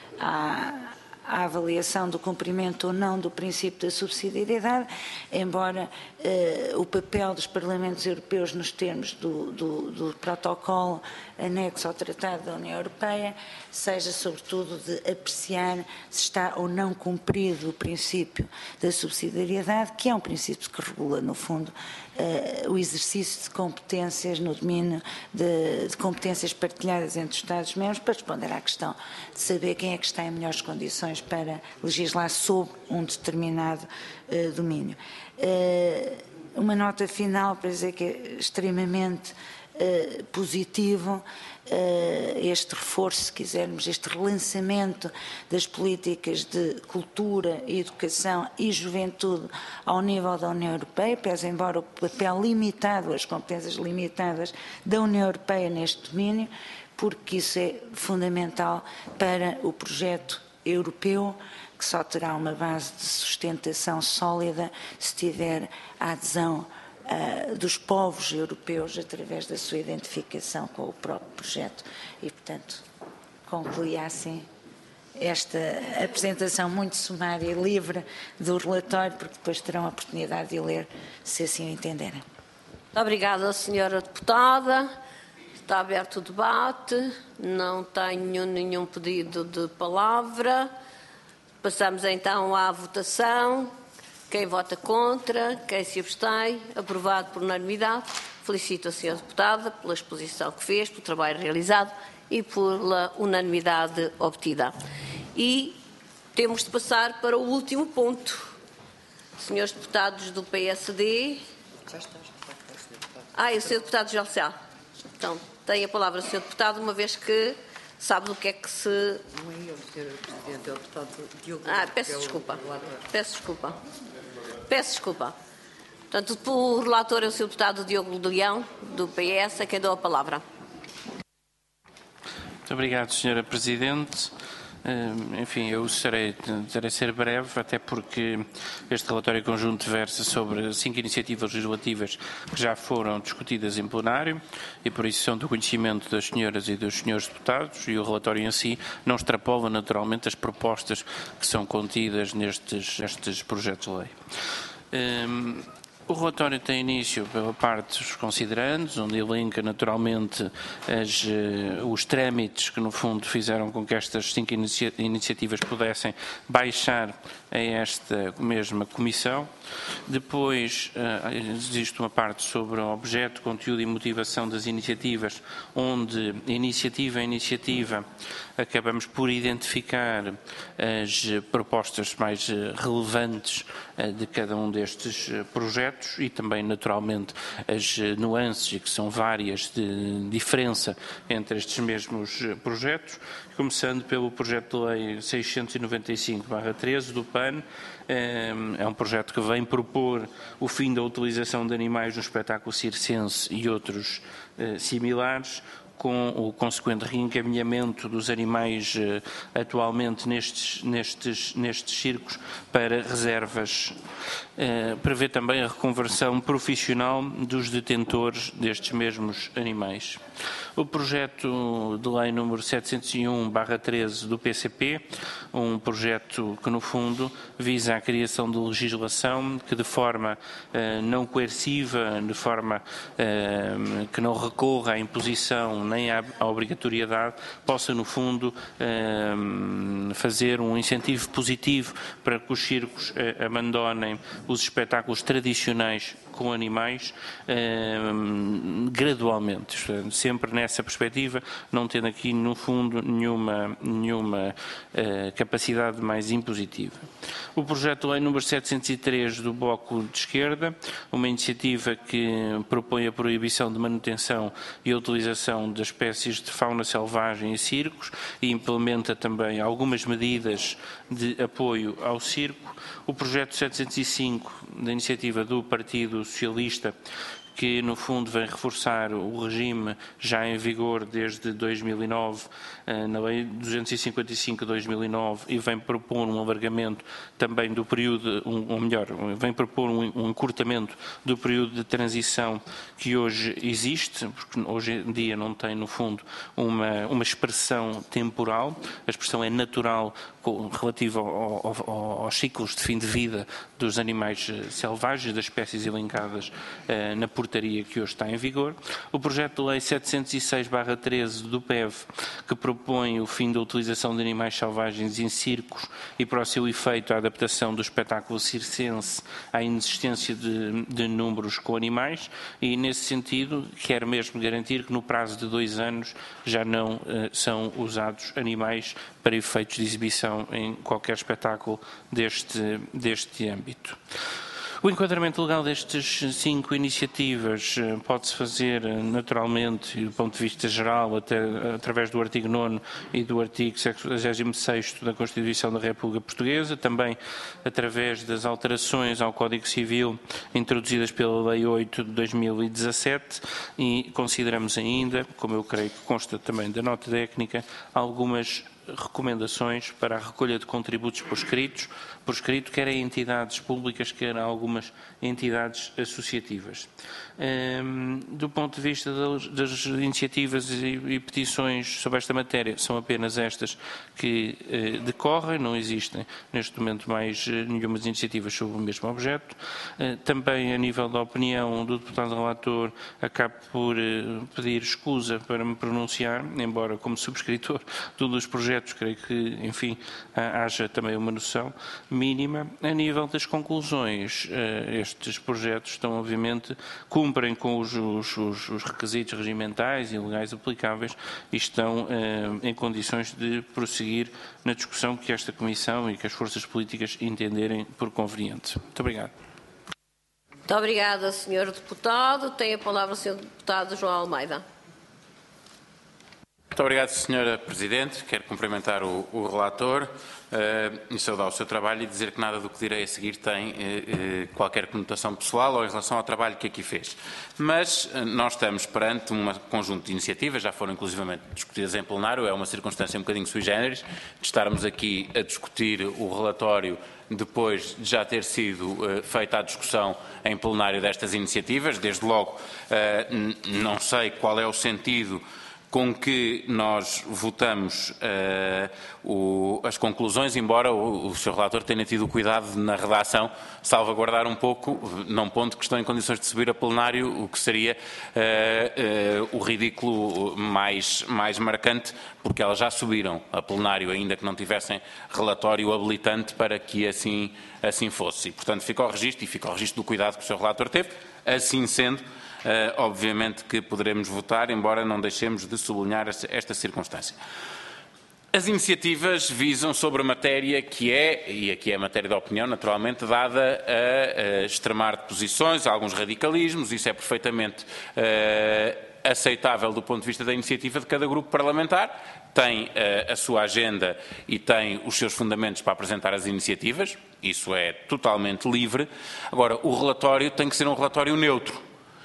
à a avaliação do cumprimento ou não do princípio da subsidiariedade, embora eh, o papel dos Parlamentos Europeus nos termos do, do, do protocolo anexo ao Tratado da União Europeia seja sobretudo de apreciar se está ou não cumprido o princípio da subsidiariedade, que é um princípio que regula, no fundo, eh, o exercício de competências no domínio de, de competências partilhadas entre os Estados-membros, para responder à questão de saber quem é que está em melhores condições para legislar sobre um determinado uh, domínio. Uh, uma nota final para dizer que é extremamente uh, positivo uh, este reforço, se quisermos, este relançamento das políticas de cultura, educação e juventude ao nível da União Europeia, pese embora o papel limitado, as competências limitadas da União Europeia neste domínio, porque isso é fundamental para o projeto europeu, que só terá uma base de sustentação sólida se tiver a adesão uh, dos povos europeus através da sua identificação com o próprio projeto. E, portanto, concluía assim esta apresentação muito sumária e livre do relatório, porque depois terão a oportunidade de ler, se assim o entenderem. Obrigada, senhora deputada. Está aberto o debate. Não tenho nenhum pedido de palavra. Passamos então à votação. Quem vota contra? Quem se abstém? Aprovado por unanimidade. Felicito a senhora deputada pela exposição que fez, pelo trabalho realizado e pela unanimidade obtida. E temos de passar para o último ponto. Senhores deputados do P S D. Já está, já está. Ah, e o senhor deputado já está. Então, tem a palavra o senhor deputado, uma vez que sabe do que é que se... Não é eu, senhor Presidente, é o deputado Diogo. Ah, peço desculpa. Peço desculpa. Peço desculpa. Portanto, o relator é o senhor deputado Diogo de Leão, do P S, a quem dou a palavra. Muito obrigado, senhora Presidente. Enfim, eu serei, terei ser breve, até porque este relatório conjunto versa sobre cinco iniciativas legislativas que já foram discutidas em plenário e por isso são do conhecimento das senhoras e dos senhores deputados, e o relatório em si não extrapola naturalmente as propostas que são contidas nestes, nestes projetos de lei. O relatório tem início pela parte dos considerandos, onde elenca naturalmente as, uh, os trâmites que no fundo fizeram com que estas cinco inicia iniciativas pudessem baixar a esta mesma comissão. Depois uh, existe uma parte sobre o objeto, conteúdo e motivação das iniciativas, onde iniciativa a iniciativa acabamos por identificar as propostas mais relevantes uh, de cada um destes projetos e também, naturalmente, as nuances, que são várias, de diferença entre estes mesmos projetos, começando pelo projeto de lei seiscentos e noventa e cinco barra treze do P A N. É um projeto que vem propor o fim da utilização de animais no espetáculo circense e outros similares, com o consequente reencaminhamento dos animais eh, atualmente nestes, nestes, nestes circos para reservas. Eh, prevê também a reconversão profissional dos detentores destes mesmos animais. O projeto de lei número setecentos e um barra treze do P C P, um projeto que no fundo visa a criação de legislação que de forma eh, não coerciva, de forma eh, que não recorra à imposição nem à obrigatoriedade, possa, no fundo, fazer um incentivo positivo para que os circos abandonem os espetáculos tradicionais com animais gradualmente, sempre nessa perspectiva, não tendo aqui, no fundo, nenhuma, nenhuma capacidade mais impositiva. O projeto de lei número setecentos e três do Bloco de Esquerda, uma iniciativa que propõe a proibição de manutenção e a utilização das espécies de fauna selvagem em circos e implementa também algumas medidas de apoio ao circo. O projeto setecentos e cinco da iniciativa do Partido Socialista, que no fundo vem reforçar o regime já em vigor desde dois mil e nove, na Lei duzentos e cinquenta e cinco de dois mil e nove, e vem propor um alargamento também do período, um, ou melhor, vem propor um, um encurtamento do período de transição que hoje existe, porque hoje em dia não tem, no fundo, uma, uma expressão temporal, a expressão é natural relativa ao, ao, aos ciclos de fim de vida dos animais selvagens, das espécies elencadas uh, na portaria que hoje está em vigor. O projeto de lei setecentos e seis barra treze do P E V, que propõe o fim da utilização de animais selvagens em circos e, para o seu efeito, a adaptação do espetáculo circense à inexistência de, de números com animais, e, nesse sentido, quer mesmo garantir que no prazo de dois anos já não uh, são usados animais para efeitos de exibição em qualquer espetáculo deste, deste âmbito. O enquadramento legal destas cinco iniciativas pode-se fazer naturalmente, do ponto de vista geral, até através do artigo nono e do artigo sessagésimo sexto da Constituição da República Portuguesa, também através das alterações ao Código Civil introduzidas pela Lei oito de dois mil e dezassete, e consideramos ainda, como eu creio que consta também da nota técnica, algumas recomendações para a recolha de contributos por escritos, por escrito, quer em entidades públicas, quer em algumas entidades associativas. Um, do ponto de vista das, das iniciativas e, e petições sobre esta matéria, são apenas estas que uh, decorrem, não existem neste momento mais uh, nenhumas iniciativas sobre o mesmo objeto. Uh, também, a nível da opinião do deputado relator, acabo por uh, pedir escusa para me pronunciar, embora como subscritor de um dos projetos, creio que, enfim, haja também uma noção mínima. A nível das conclusões, estes projetos estão, obviamente, cumprem com os, os, os requisitos regimentais e legais aplicáveis e estão em condições de prosseguir na discussão que esta Comissão e que as forças políticas entenderem por conveniente. Muito obrigado. Muito obrigada, senhor Deputado. Tem a palavra o senhor Deputado João Almeida. Muito obrigado, senhora Presidente. Quero cumprimentar o, o relator uh, e saudar o seu trabalho e dizer que nada do que direi a seguir tem uh, uh, qualquer conotação pessoal ou em relação ao trabalho que aqui fez. Mas uh, nós estamos perante um conjunto de iniciativas, já foram inclusivamente discutidas em plenário, é uma circunstância um bocadinho sui generis, de estarmos aqui a discutir o relatório depois de já ter sido uh, feita a discussão em plenário destas iniciativas. Desde logo, uh, não sei qual é o sentido com que nós votamos uh, o, as conclusões, embora o, o senhor Relator tenha tido o cuidado de, na redação, salvaguardar um pouco, não pondo que estão em condições de subir a plenário, o que seria uh, uh, o ridículo mais, mais marcante, porque elas já subiram a plenário, ainda que não tivessem relatório habilitante para que assim, assim fosse. E, portanto, fica ao registro, e fica ao registro do cuidado que o senhor Relator teve. Assim sendo, uh, obviamente que poderemos votar, embora não deixemos de sublinhar esta circunstância. As iniciativas visam sobre a matéria que é, e aqui é a matéria da opinião, naturalmente, dada a, a extremar de posições, a alguns radicalismos, isso é perfeitamente uh, aceitável do ponto de vista da iniciativa de cada grupo parlamentar, tem uh, a sua agenda e tem os seus fundamentos para apresentar as iniciativas, isso é totalmente livre. Agora, o relatório tem que ser um relatório neutro,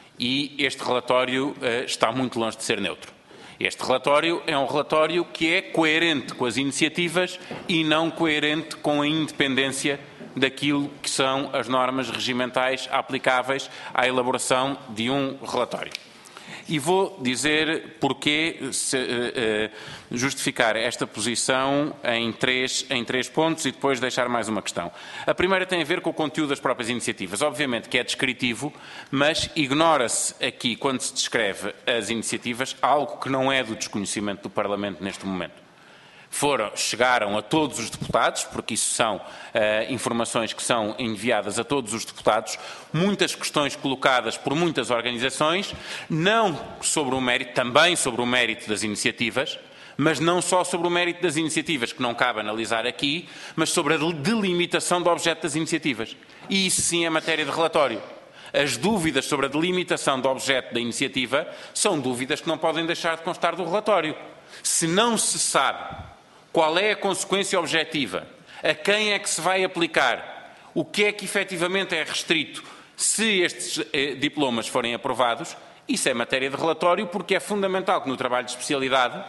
e este relatório uh, está muito longe de ser neutro. Este relatório é um relatório que é coerente com as iniciativas e não coerente com a independência daquilo que são as normas regimentais aplicáveis à elaboração de um relatório. E vou dizer porquê, se, uh, uh, justificar esta posição em três, em três pontos e depois deixar mais uma questão. A primeira tem a ver com o conteúdo das próprias iniciativas. Obviamente que é descritivo, mas ignora-se aqui, quando se descreve as iniciativas, algo que não é do desconhecimento do Parlamento neste momento. Foram, chegaram a todos os deputados, porque isso são uh, informações que são enviadas a todos os deputados, muitas questões colocadas por muitas organizações, não sobre o mérito, também sobre o mérito das iniciativas, mas não só sobre o mérito das iniciativas, que não cabe analisar aqui, mas sobre a delimitação do objeto das iniciativas. E isso sim é matéria de relatório. As dúvidas sobre a delimitação do objeto da iniciativa são dúvidas que não podem deixar de constar do relatório. Se não se sabe qual é a consequência objetiva, a quem é que se vai aplicar, o que é que efetivamente é restrito se estes eh, diplomas forem aprovados, isso é matéria de relatório, porque é fundamental que no trabalho de especialidade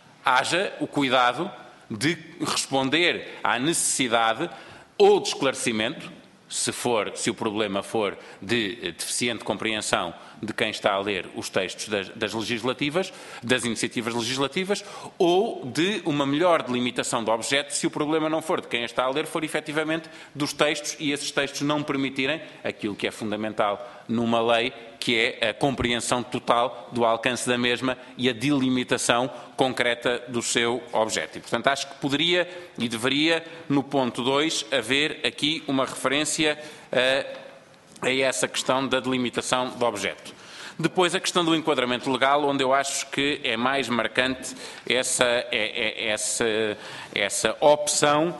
haja o cuidado de responder à necessidade ou de esclarecimento, se, for, se o problema for de deficiente compreensão de quem está a ler os textos das, das legislativas, das iniciativas legislativas, ou de uma melhor delimitação do objeto, se o problema não for de quem está a ler, for efetivamente dos textos, e esses textos não permitirem aquilo que é fundamental numa lei, que é a compreensão total do alcance da mesma e a delimitação concreta do seu objeto. E, portanto, acho que poderia e deveria, no ponto dois, haver aqui uma referência a, a essa questão da delimitação do objeto. Depois, a questão do enquadramento legal, onde eu acho que é mais marcante essa, é, é, essa, essa opção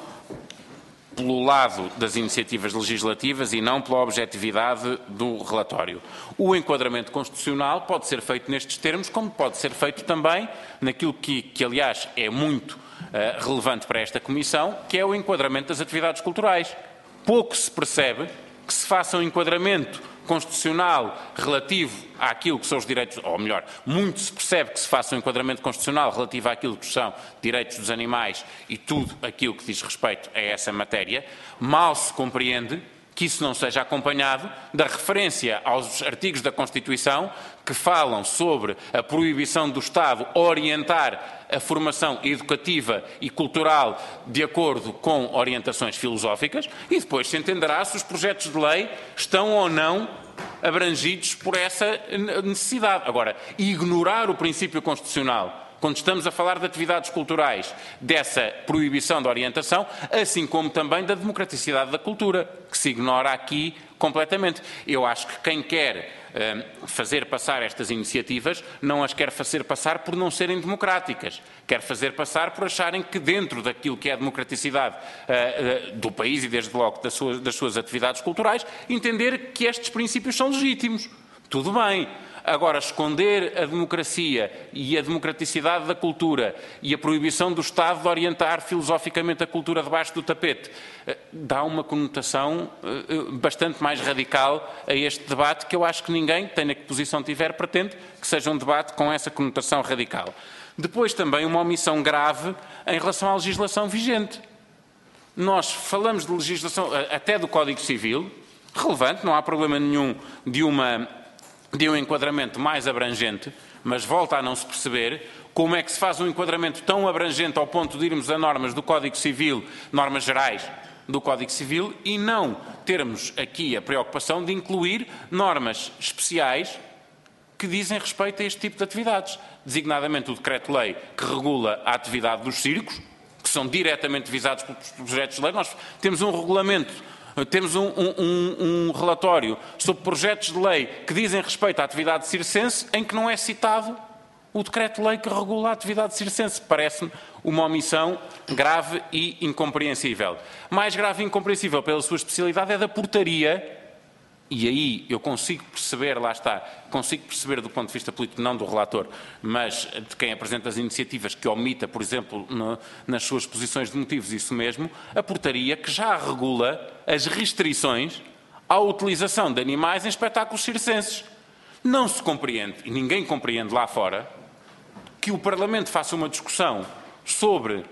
pelo lado das iniciativas legislativas e não pela objetividade do relatório. O enquadramento constitucional pode ser feito nestes termos, como pode ser feito também naquilo que, que aliás, é muito uh, relevante para esta Comissão, que é o enquadramento das atividades culturais. Pouco se percebe que se faça um enquadramento constitucional relativo àquilo que são os direitos, ou melhor, muito se percebe que se faça um enquadramento constitucional relativo àquilo que são direitos dos animais e tudo aquilo que diz respeito a essa matéria, mal se compreende que isso não seja acompanhado da referência aos artigos da Constituição que falam sobre a proibição do Estado orientar a formação educativa e cultural de acordo com orientações filosóficas, e depois se entenderá se os projetos de lei estão ou não abrangidos por essa necessidade. Agora, ignorar o princípio constitucional quando estamos a falar de atividades culturais, dessa proibição da orientação, assim como também da democraticidade da cultura, que se ignora aqui completamente. Eu acho que quem quer eh, fazer passar estas iniciativas não as quer fazer passar por não serem democráticas, quer fazer passar por acharem que dentro daquilo que é a democraticidade eh, eh, do país e desde logo das suas, das suas atividades culturais, entender que estes princípios são legítimos. Tudo bem. Agora, esconder a democracia e a democraticidade da cultura e a proibição do Estado de orientar filosoficamente a cultura debaixo do tapete dá uma conotação bastante mais radical a este debate, que eu acho que ninguém, tenha que posição tiver, pretende que seja um debate com essa conotação radical. Depois também uma omissão grave em relação à legislação vigente. Nós falamos de legislação, até do Código Civil, relevante, não há problema nenhum de uma... de um enquadramento mais abrangente, mas volta a não se perceber como é que se faz um enquadramento tão abrangente ao ponto de irmos a normas do Código Civil, normas gerais do Código Civil, e não termos aqui a preocupação de incluir normas especiais que dizem respeito a este tipo de atividades, designadamente o Decreto-Lei que regula a atividade dos circos, que são diretamente visados pelos projetos de lei. Nós temos um regulamento, temos um, um, um relatório sobre projetos de lei que dizem respeito à atividade circense, em que não é citado o Decreto-Lei que regula a atividade circense. Parece-me uma omissão grave e incompreensível. Mais grave e incompreensível pela sua especialidade é da portaria. E aí eu consigo perceber, lá está, consigo perceber do ponto de vista político, não do relator, mas de quem apresenta as iniciativas, que omita, por exemplo, no, nas suas exposições de motivos, isso mesmo, a portaria que já regula as restrições à utilização de animais em espetáculos circenses. Não se compreende, e ninguém compreende lá fora, que o Parlamento faça uma discussão sobre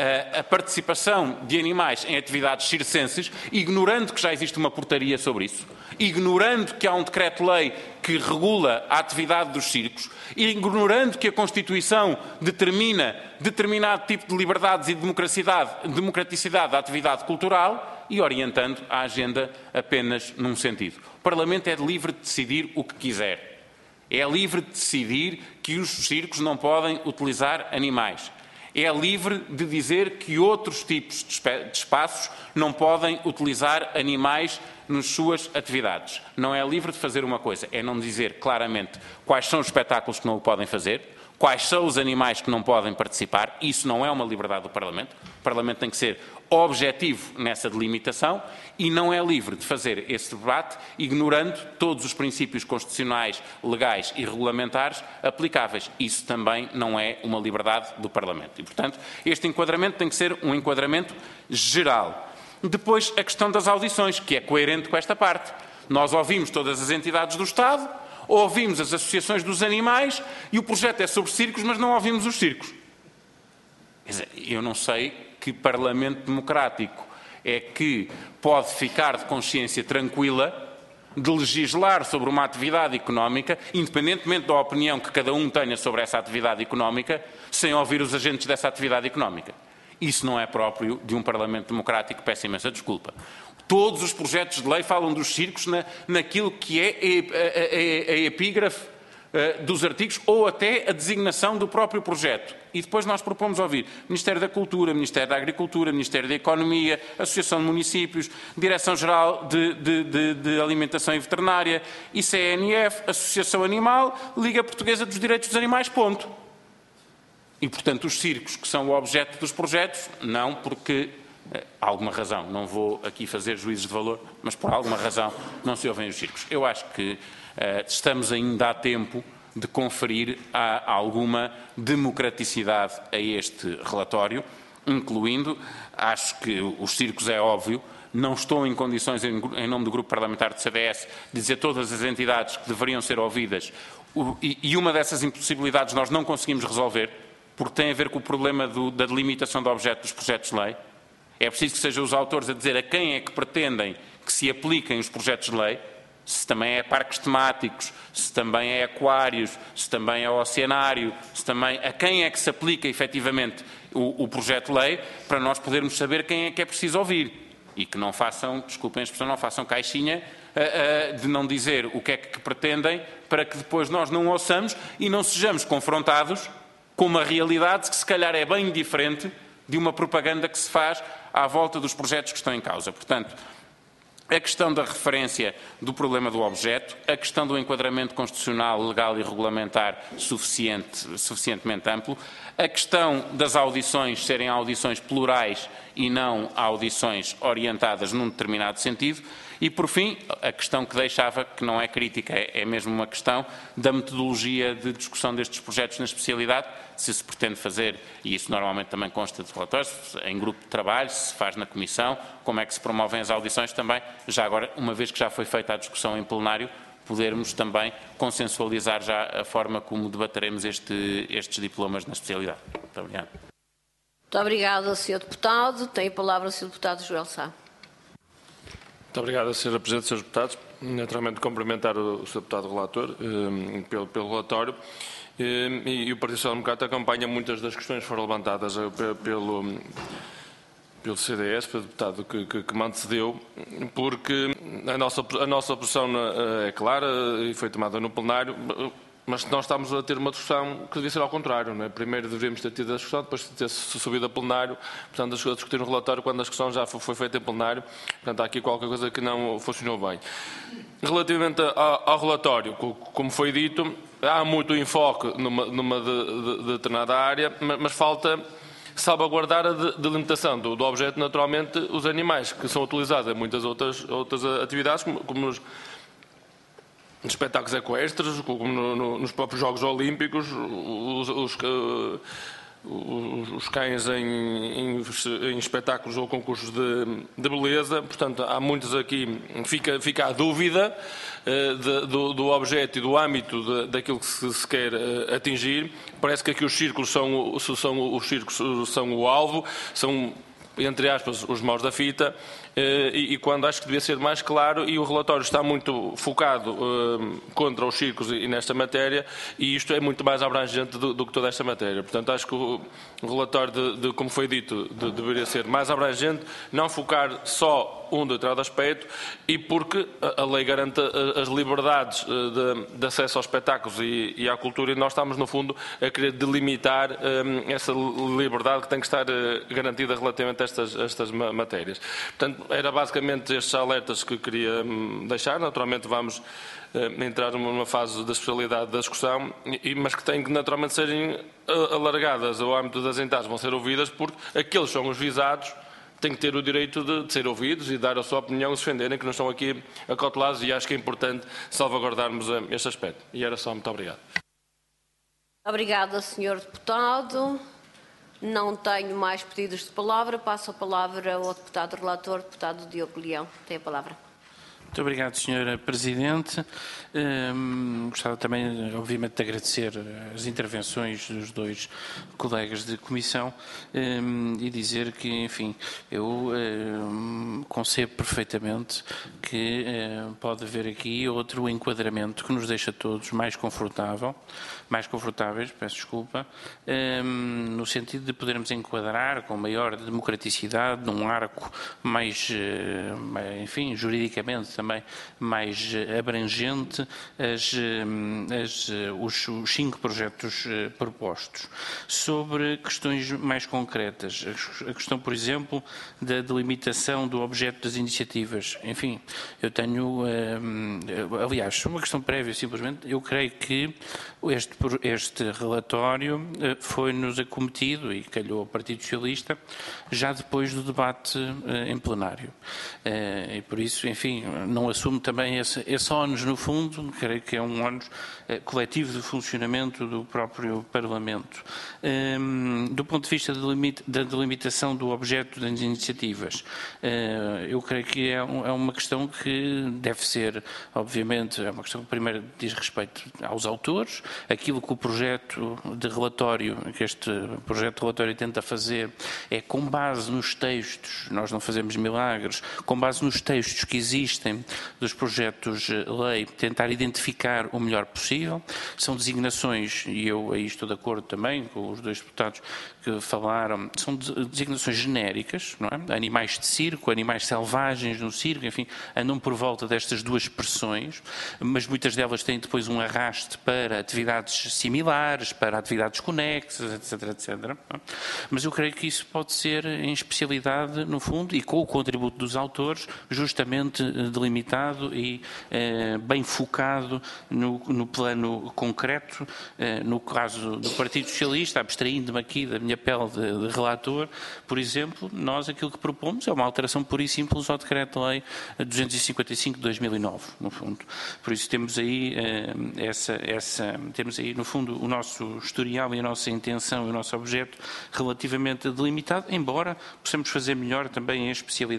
a participação de animais em atividades circenses, ignorando que já existe uma portaria sobre isso, ignorando que há um decreto-lei que regula a atividade dos circos, ignorando que a Constituição determina determinado tipo de liberdades e democraticidade da atividade cultural e orientando a agenda apenas num sentido. O Parlamento é livre de decidir o que quiser. É livre de decidir que os circos não podem utilizar animais. É livre de dizer que outros tipos de espaços não podem utilizar animais nas suas atividades. Não é livre de fazer uma coisa, é não dizer claramente quais são os espetáculos que não o podem fazer, quais são os animais que não podem participar. Isso não é uma liberdade do Parlamento. O Parlamento tem que ser objetivo nessa delimitação e não é livre de fazer esse debate ignorando todos os princípios constitucionais, legais e regulamentares aplicáveis. Isso também não é uma liberdade do Parlamento. E, portanto, este enquadramento tem que ser um enquadramento geral. Depois, a questão das audições, que é coerente com esta parte. Nós ouvimos todas as entidades do Estado, ouvimos as associações dos animais e o projeto é sobre circos, mas não ouvimos os circos. Quer dizer, eu não sei que Parlamento democrático é que pode ficar de consciência tranquila de legislar sobre uma atividade económica, independentemente da opinião que cada um tenha sobre essa atividade económica, sem ouvir os agentes dessa atividade económica. Isso não é próprio de um Parlamento democrático, peço imensa desculpa. Todos os projetos de lei falam dos circos na, naquilo que é a, a, a, a epígrafe uh, dos artigos ou até a designação do próprio projeto. E depois nós propomos ouvir Ministério da Cultura, Ministério da Agricultura, Ministério da Economia, Associação de Municípios, Direção-Geral de, de, de, de Alimentação e Veterinária, I C N F, Associação Animal, Liga Portuguesa dos Direitos dos Animais, ponto. E, portanto, os circos que são o objeto dos projetos, não porque, eh, alguma razão, não vou aqui fazer juízes de valor, mas por alguma razão não se ouvem os circos. Eu acho que eh, estamos ainda a tempo de conferir a, alguma democraticidade a este relatório, incluindo, acho que os circos é óbvio, não estou em condições, em, em nome do Grupo Parlamentar do C D S, de dizer todas as entidades que deveriam ser ouvidas, o, e, e uma dessas impossibilidades nós não conseguimos resolver, porque tem a ver com o problema do, da delimitação do objeto dos projetos de lei. É preciso que sejam os autores a dizer a quem é que pretendem que se apliquem os projetos de lei, se também é parques temáticos, se também é aquários, se também é oceanário, se também a quem é que se aplica efetivamente o, o projeto de lei, para nós podermos saber quem é que é preciso ouvir. E que não façam, desculpem a expressão, não façam caixinha uh, uh, de não dizer o que é que pretendem, para que depois nós não ouçamos e não sejamos confrontados com uma realidade que se calhar é bem diferente de uma propaganda que se faz à volta dos projetos que estão em causa. Portanto, a questão da referência do problema do objeto, a questão do enquadramento constitucional, legal e regulamentar suficiente, suficientemente amplo, a questão das audições serem audições plurais e não audições orientadas num determinado sentido, e, por fim, a questão que deixava, que não é crítica, é mesmo uma questão da metodologia de discussão destes projetos na especialidade, se se pretende fazer, e isso normalmente também consta de relatórios, em grupo de trabalho, se se faz na comissão, como é que se promovem as audições também, já agora, uma vez que já foi feita a discussão em plenário, podermos também consensualizar já a forma como debateremos este, estes diplomas na especialidade. Muito obrigado. Muito obrigada, senhor Deputado. Tem a palavra o senhor Deputado Joel Sá. Muito obrigado, senhora Presidente, senhores Deputados. Naturalmente, cumprimentar o senhor Deputado Relator eh, pelo, pelo relatório E, e o Partido Social Democrata acompanha muitas das questões que foram levantadas pelo, pelo C D S, pelo deputado que, que, que me antecedeu, porque a nossa, a nossa posição é clara e foi tomada no plenário, mas nós estamos a ter uma discussão que devia ser ao contrário. Não é? Primeiro deveríamos ter tido a discussão, depois de ter subido a plenário, portanto, a discutir um relatório quando a discussão já foi feita em plenário. Portanto, há aqui qualquer coisa que não funcionou bem. Relativamente ao, ao relatório, como foi dito, há muito enfoque numa, numa de, de, de determinada área, mas, mas falta salvaguardar a delimitação do, do objeto, naturalmente, os animais que são utilizados em muitas outras, outras atividades, como, como nos nos espetáculos equestres, como no, no, nos próprios Jogos Olímpicos, os, os, os, os cães em, em, em espetáculos ou concursos de, de beleza. Portanto, há muitos aqui, fica, fica a dúvida uh, de, do, do objeto e do âmbito de, daquilo que se, se quer uh, atingir. Parece que aqui os círculos são, são, os círculos são o alvo, são, entre aspas, os maus da fita. E, e quando acho que devia ser mais claro, e o relatório está muito focado uh, contra os circos e, e nesta matéria, e isto é muito mais abrangente do, do que toda esta matéria. Portanto, acho que o, o relatório, de, de, como foi dito, de, deveria ser mais abrangente, não focar só um determinado aspecto, e porque a, a lei garante as liberdades de, de acesso aos espetáculos e, e à cultura, e nós estamos, no fundo, a querer delimitar um, essa liberdade que tem que estar uh, garantida relativamente a estas, a estas matérias. Portanto, era basicamente estes alertas que queria deixar. Naturalmente vamos uh, entrar numa fase da especialidade da discussão, e, mas que têm que naturalmente serem alargadas ao âmbito das entidades, vão ser ouvidas, porque aqueles são os visados, têm que ter o direito de, de ser ouvidos e dar a sua opinião e se defenderem, que não estão aqui acautelados, e acho que é importante salvaguardarmos este aspecto. E era só. Muito obrigado. Obrigada, senhor Deputado. Não tenho mais pedidos de palavra. Passo a palavra ao deputado relator, deputado Diogo Leão. Tem a palavra. Muito obrigado, senhora Presidente. Um, gostava também, obviamente, de agradecer as intervenções dos dois colegas de comissão um, e dizer que, enfim, eu um, concebo perfeitamente que um, pode haver aqui outro enquadramento que nos deixa todos mais confortável, mais confortáveis, peço desculpa, um, no sentido de podermos enquadrar com maior democraticidade, num arco mais, uh, enfim, juridicamente também mais abrangente, as, as, os, os cinco projetos propostos. Sobre questões mais concretas, a questão, por exemplo, da delimitação do objeto das iniciativas. Enfim, eu tenho, aliás, uma questão prévia, simplesmente, eu creio que este, este relatório foi-nos acometido, e calhou ao Partido Socialista, já depois do debate em plenário. E por isso, enfim, não assumo também esse, esse ónus, no fundo, creio que é um ónus eh, coletivo de funcionamento do próprio Parlamento. Um, do ponto de vista de limite, da delimitação do objeto das iniciativas, uh, eu creio que é, um, é uma questão que deve ser, obviamente, é uma questão que primeiro diz respeito aos autores, aquilo que o projeto de relatório, que este projeto de relatório tenta fazer, é com base nos textos, nós não fazemos milagres, com base nos textos que existem dos projetos-lei, tentar identificar o melhor possível. São designações, e eu aí estou de acordo também com os dois deputados que falaram, são designações genéricas, não é? Animais de circo, animais selvagens no circo, enfim, andam por volta destas duas expressões, mas muitas delas têm depois um arraste para atividades similares, para atividades conexas, etc, etcétera. Mas eu creio que isso pode ser em especialidade, no fundo, e com o contributo dos autores, justamente delimitado e eh, bem focado no, no plano concreto. Eh, no caso do Partido Socialista, abstraindo-me aqui da minha pele de, de relator, por exemplo, nós aquilo que propomos é uma alteração pura e simples ao Decreto-Lei duzentos e cinquenta e cinco de dois mil e nove, no fundo. Por isso temos aí, eh, essa, essa, temos aí, no fundo, o nosso historial e a nossa intenção e o nosso objeto relativamente delimitado, embora possamos fazer melhor também em especialidade,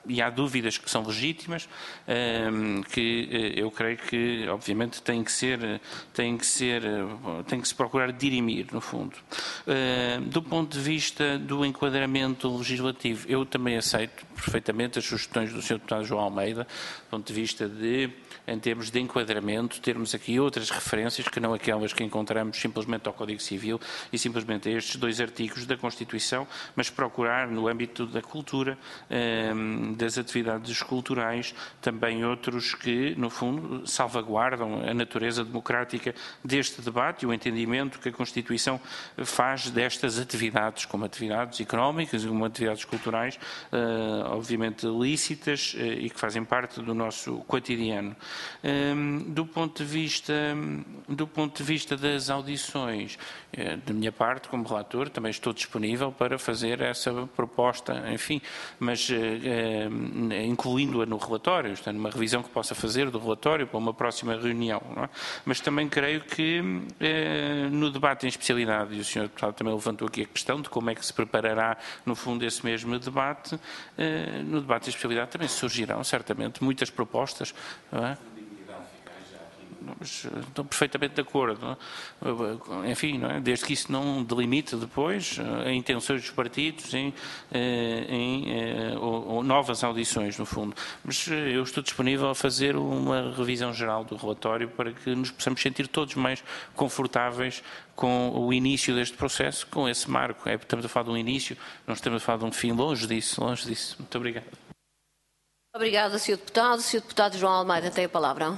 e há dúvidas que são legítimas, que eu creio que, obviamente, têm que ser, têm que ser, tem que se procurar dirimir, no fundo. Do ponto de vista do enquadramento legislativo, eu também aceito perfeitamente as sugestões do senhor Deputado João Almeida, do ponto de vista de, em termos de enquadramento, termos aqui outras referências que não aquelas que encontramos simplesmente ao Código Civil e simplesmente a estes dois artigos da Constituição, mas procurar, no âmbito da cultura, das atividades culturais, também outros que, no fundo, salvaguardam a natureza democrática deste debate e o entendimento que a Constituição faz destas atividades, como atividades económicas e como atividades culturais, obviamente lícitas e que fazem parte do nosso cotidiano. Do ponto de vista, do ponto de vista das audições, da minha parte, como relator, também estou disponível para fazer essa proposta, enfim, mas incluindo-a no relatório, portanto, uma revisão que possa fazer do relatório para uma próxima reunião. Não é? Mas também creio que no debate em especialidade, e o senhor Deputado também levantou aqui a questão de como é que se preparará, no fundo, esse mesmo debate, no debate em especialidade também surgirão, certamente, muitas propostas, não é? Estou perfeitamente de acordo, não é? Enfim, não é? Desde que isso não delimite depois a intenções dos partidos em, em ou, ou novas audições, no fundo. Mas eu estou disponível a fazer uma revisão geral do relatório para que nos possamos sentir todos mais confortáveis com o início deste processo, com esse marco. É, estamos a falar de um início, não estamos a falar de um fim, longe disso, longe disso. Muito obrigado. Obrigada, senhor Deputado. senhor Deputado João Almeida tem a palavra.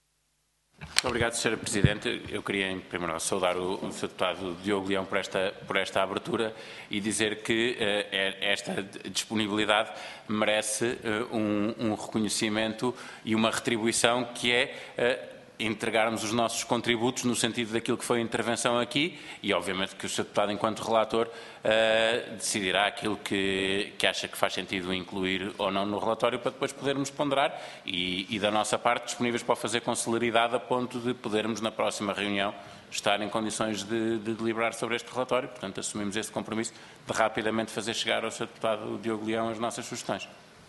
Muito obrigado, senhora Presidente. Eu queria, em primeiro lugar, saudar o, o senhor Deputado Diogo Leão por esta, por esta abertura e dizer que uh, esta disponibilidade merece uh, um, um reconhecimento e uma retribuição que é uh, entregarmos os nossos contributos no sentido daquilo que foi a intervenção aqui e, obviamente, que o senhor Deputado, enquanto relator, uh, decidirá aquilo que, que acha que faz sentido incluir ou não no relatório para depois podermos ponderar e, e da nossa parte, disponíveis para o fazer com celeridade a ponto de podermos, na próxima reunião, estar em condições de, de deliberar sobre este relatório. Portanto, assumimos esse compromisso de rapidamente fazer chegar ao senhor Deputado Diogo Leão as nossas sugestões.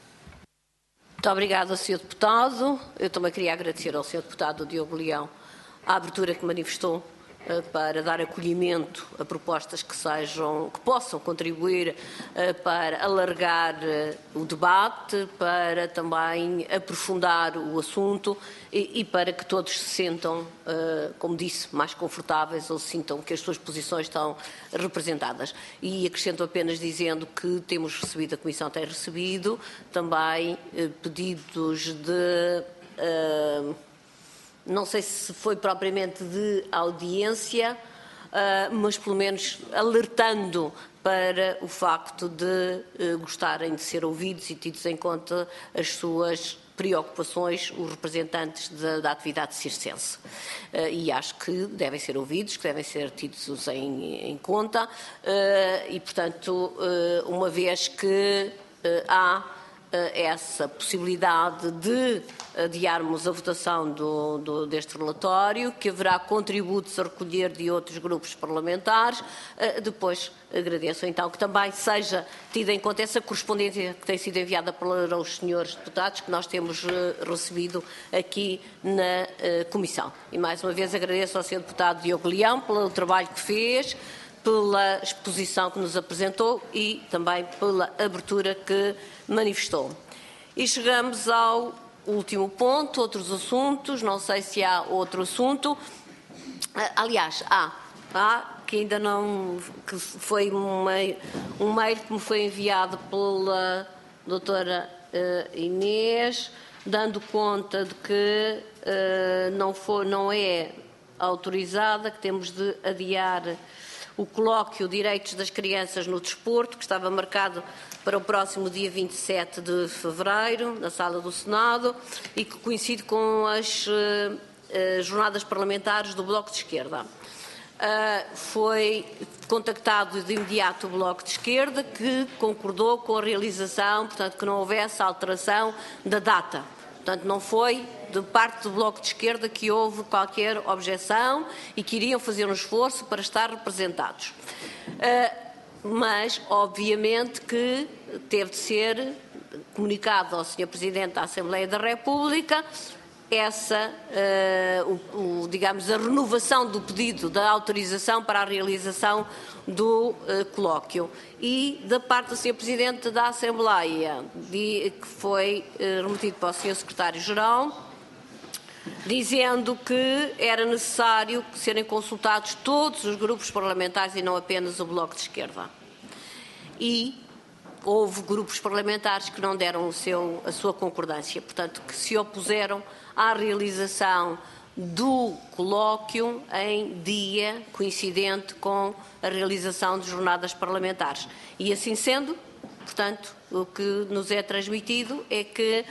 Muito obrigada, senhor Deputado. Eu também queria agradecer ao senhor Deputado Diogo Leão a abertura que manifestou uh, para dar acolhimento a propostas que sejam, que possam contribuir uh, para alargar uh, o debate, para também aprofundar o assunto e, e para que todos se sintam, uh, como disse, mais confortáveis ou sintam que as suas posições estão representadas. E acrescento apenas dizendo que temos recebido, a Comissão tem recebido também uh, pedidos de, uh, não sei se foi propriamente de audiência, uh, mas pelo menos alertando para o facto de uh, gostarem de ser ouvidos e tidos em conta as suas preocupações, os representantes da, da atividade circense. Uh, e acho que devem ser ouvidos, que devem ser tidos em, em conta uh, e, portanto, uh, uma vez que uh, há uh, essa possibilidade de adiarmos a votação do, do, deste relatório, que haverá contributos a recolher de outros grupos parlamentares, uh, depois agradeço então que também seja tida em conta essa correspondência que tem sido enviada para os senhores deputados que nós temos uh, recebido aqui na uh, Comissão. E mais uma vez agradeço ao senhor Deputado Diogo Leão pelo trabalho que fez, pela exposição que nos apresentou e também pela abertura que manifestou. E chegamos ao último ponto, outros assuntos, não sei se há outro assunto. Uh, aliás, há, há que ainda não, que foi um mail, um mail que me foi enviado pela doutora uh, Inês, dando conta de que uh, não, for, não é autorizada, que temos de adiar o colóquio Direitos das Crianças no Desporto, que estava marcado para o próximo dia vinte e sete de fevereiro, na Sala do Senado, e que coincide com as uh, uh, jornadas parlamentares do Bloco de Esquerda. Uh, foi contactado de imediato o Bloco de Esquerda, que concordou com a realização, portanto, que não houvesse alteração da data. Portanto, não foi de parte do Bloco de Esquerda que houve qualquer objeção e que iriam fazer um esforço para estar representados. Uh, mas, obviamente, que teve de ser comunicado ao senhor Presidente da Assembleia da República essa, uh, o, o, digamos, a renovação do pedido da autorização para a realização do uh, colóquio. E da parte do senhor Presidente da Assembleia, de, que foi uh, remetido para o senhor Secretário-Geral, dizendo que era necessário serem consultados todos os grupos parlamentares e não apenas o Bloco de Esquerda. E houve grupos parlamentares que não deram o seu, a sua concordância, portanto, que se opuseram à realização do colóquio em dia coincidente com a realização de jornadas parlamentares. E assim sendo, portanto, o que nos é transmitido é que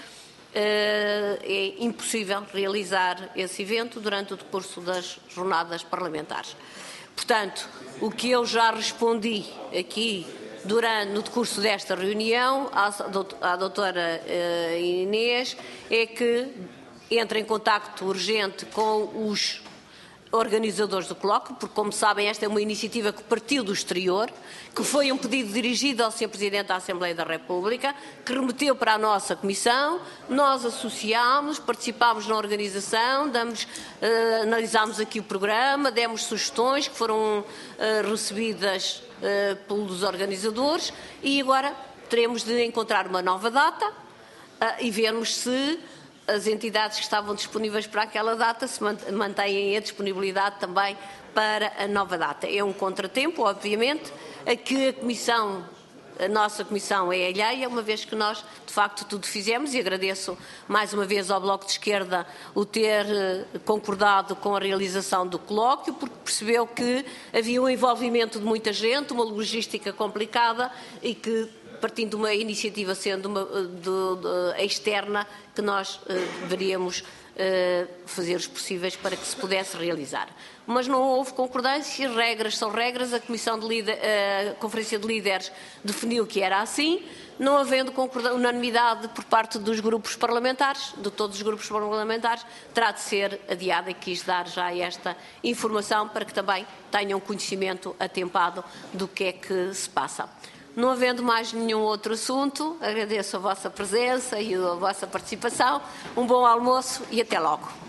Uh, é impossível realizar esse evento durante o decurso das jornadas parlamentares. Portanto, o que eu já respondi aqui durante, no decurso desta reunião à, à doutora uh, Inês é que entra em contacto urgente com os organizadores do colóquio, porque, como sabem, esta é uma iniciativa que partiu do exterior, que foi um pedido dirigido ao senhor Presidente da Assembleia da República, que remeteu para a nossa Comissão, nós associámos, participámos na organização, damos, uh, analisámos aqui o programa, demos sugestões que foram uh, recebidas uh, pelos organizadores e agora teremos de encontrar uma nova data uh, e vermos se as entidades que estavam disponíveis para aquela data se mantêm a disponibilidade também para a nova data. É um contratempo, obviamente, a que a Comissão, a nossa Comissão é alheia, uma vez que nós, de facto, tudo fizemos, e agradeço mais uma vez ao Bloco de Esquerda o ter concordado com a realização do colóquio, porque percebeu que havia um envolvimento de muita gente, uma logística complicada e que, partindo de uma iniciativa sendo uma, de, de, externa, que nós uh, deveríamos uh, fazer os possíveis para que se pudesse realizar. Mas não houve concordância, regras são regras, a Comissão de Líder, a Conferência de Líderes definiu que era assim, não havendo unanimidade por parte dos grupos parlamentares, de todos os grupos parlamentares, terá de ser adiada e quis dar já esta informação para que também tenham conhecimento atempado do que é que se passa. Não havendo mais nenhum outro assunto, agradeço a vossa presença e a vossa participação. Um bom almoço e até logo.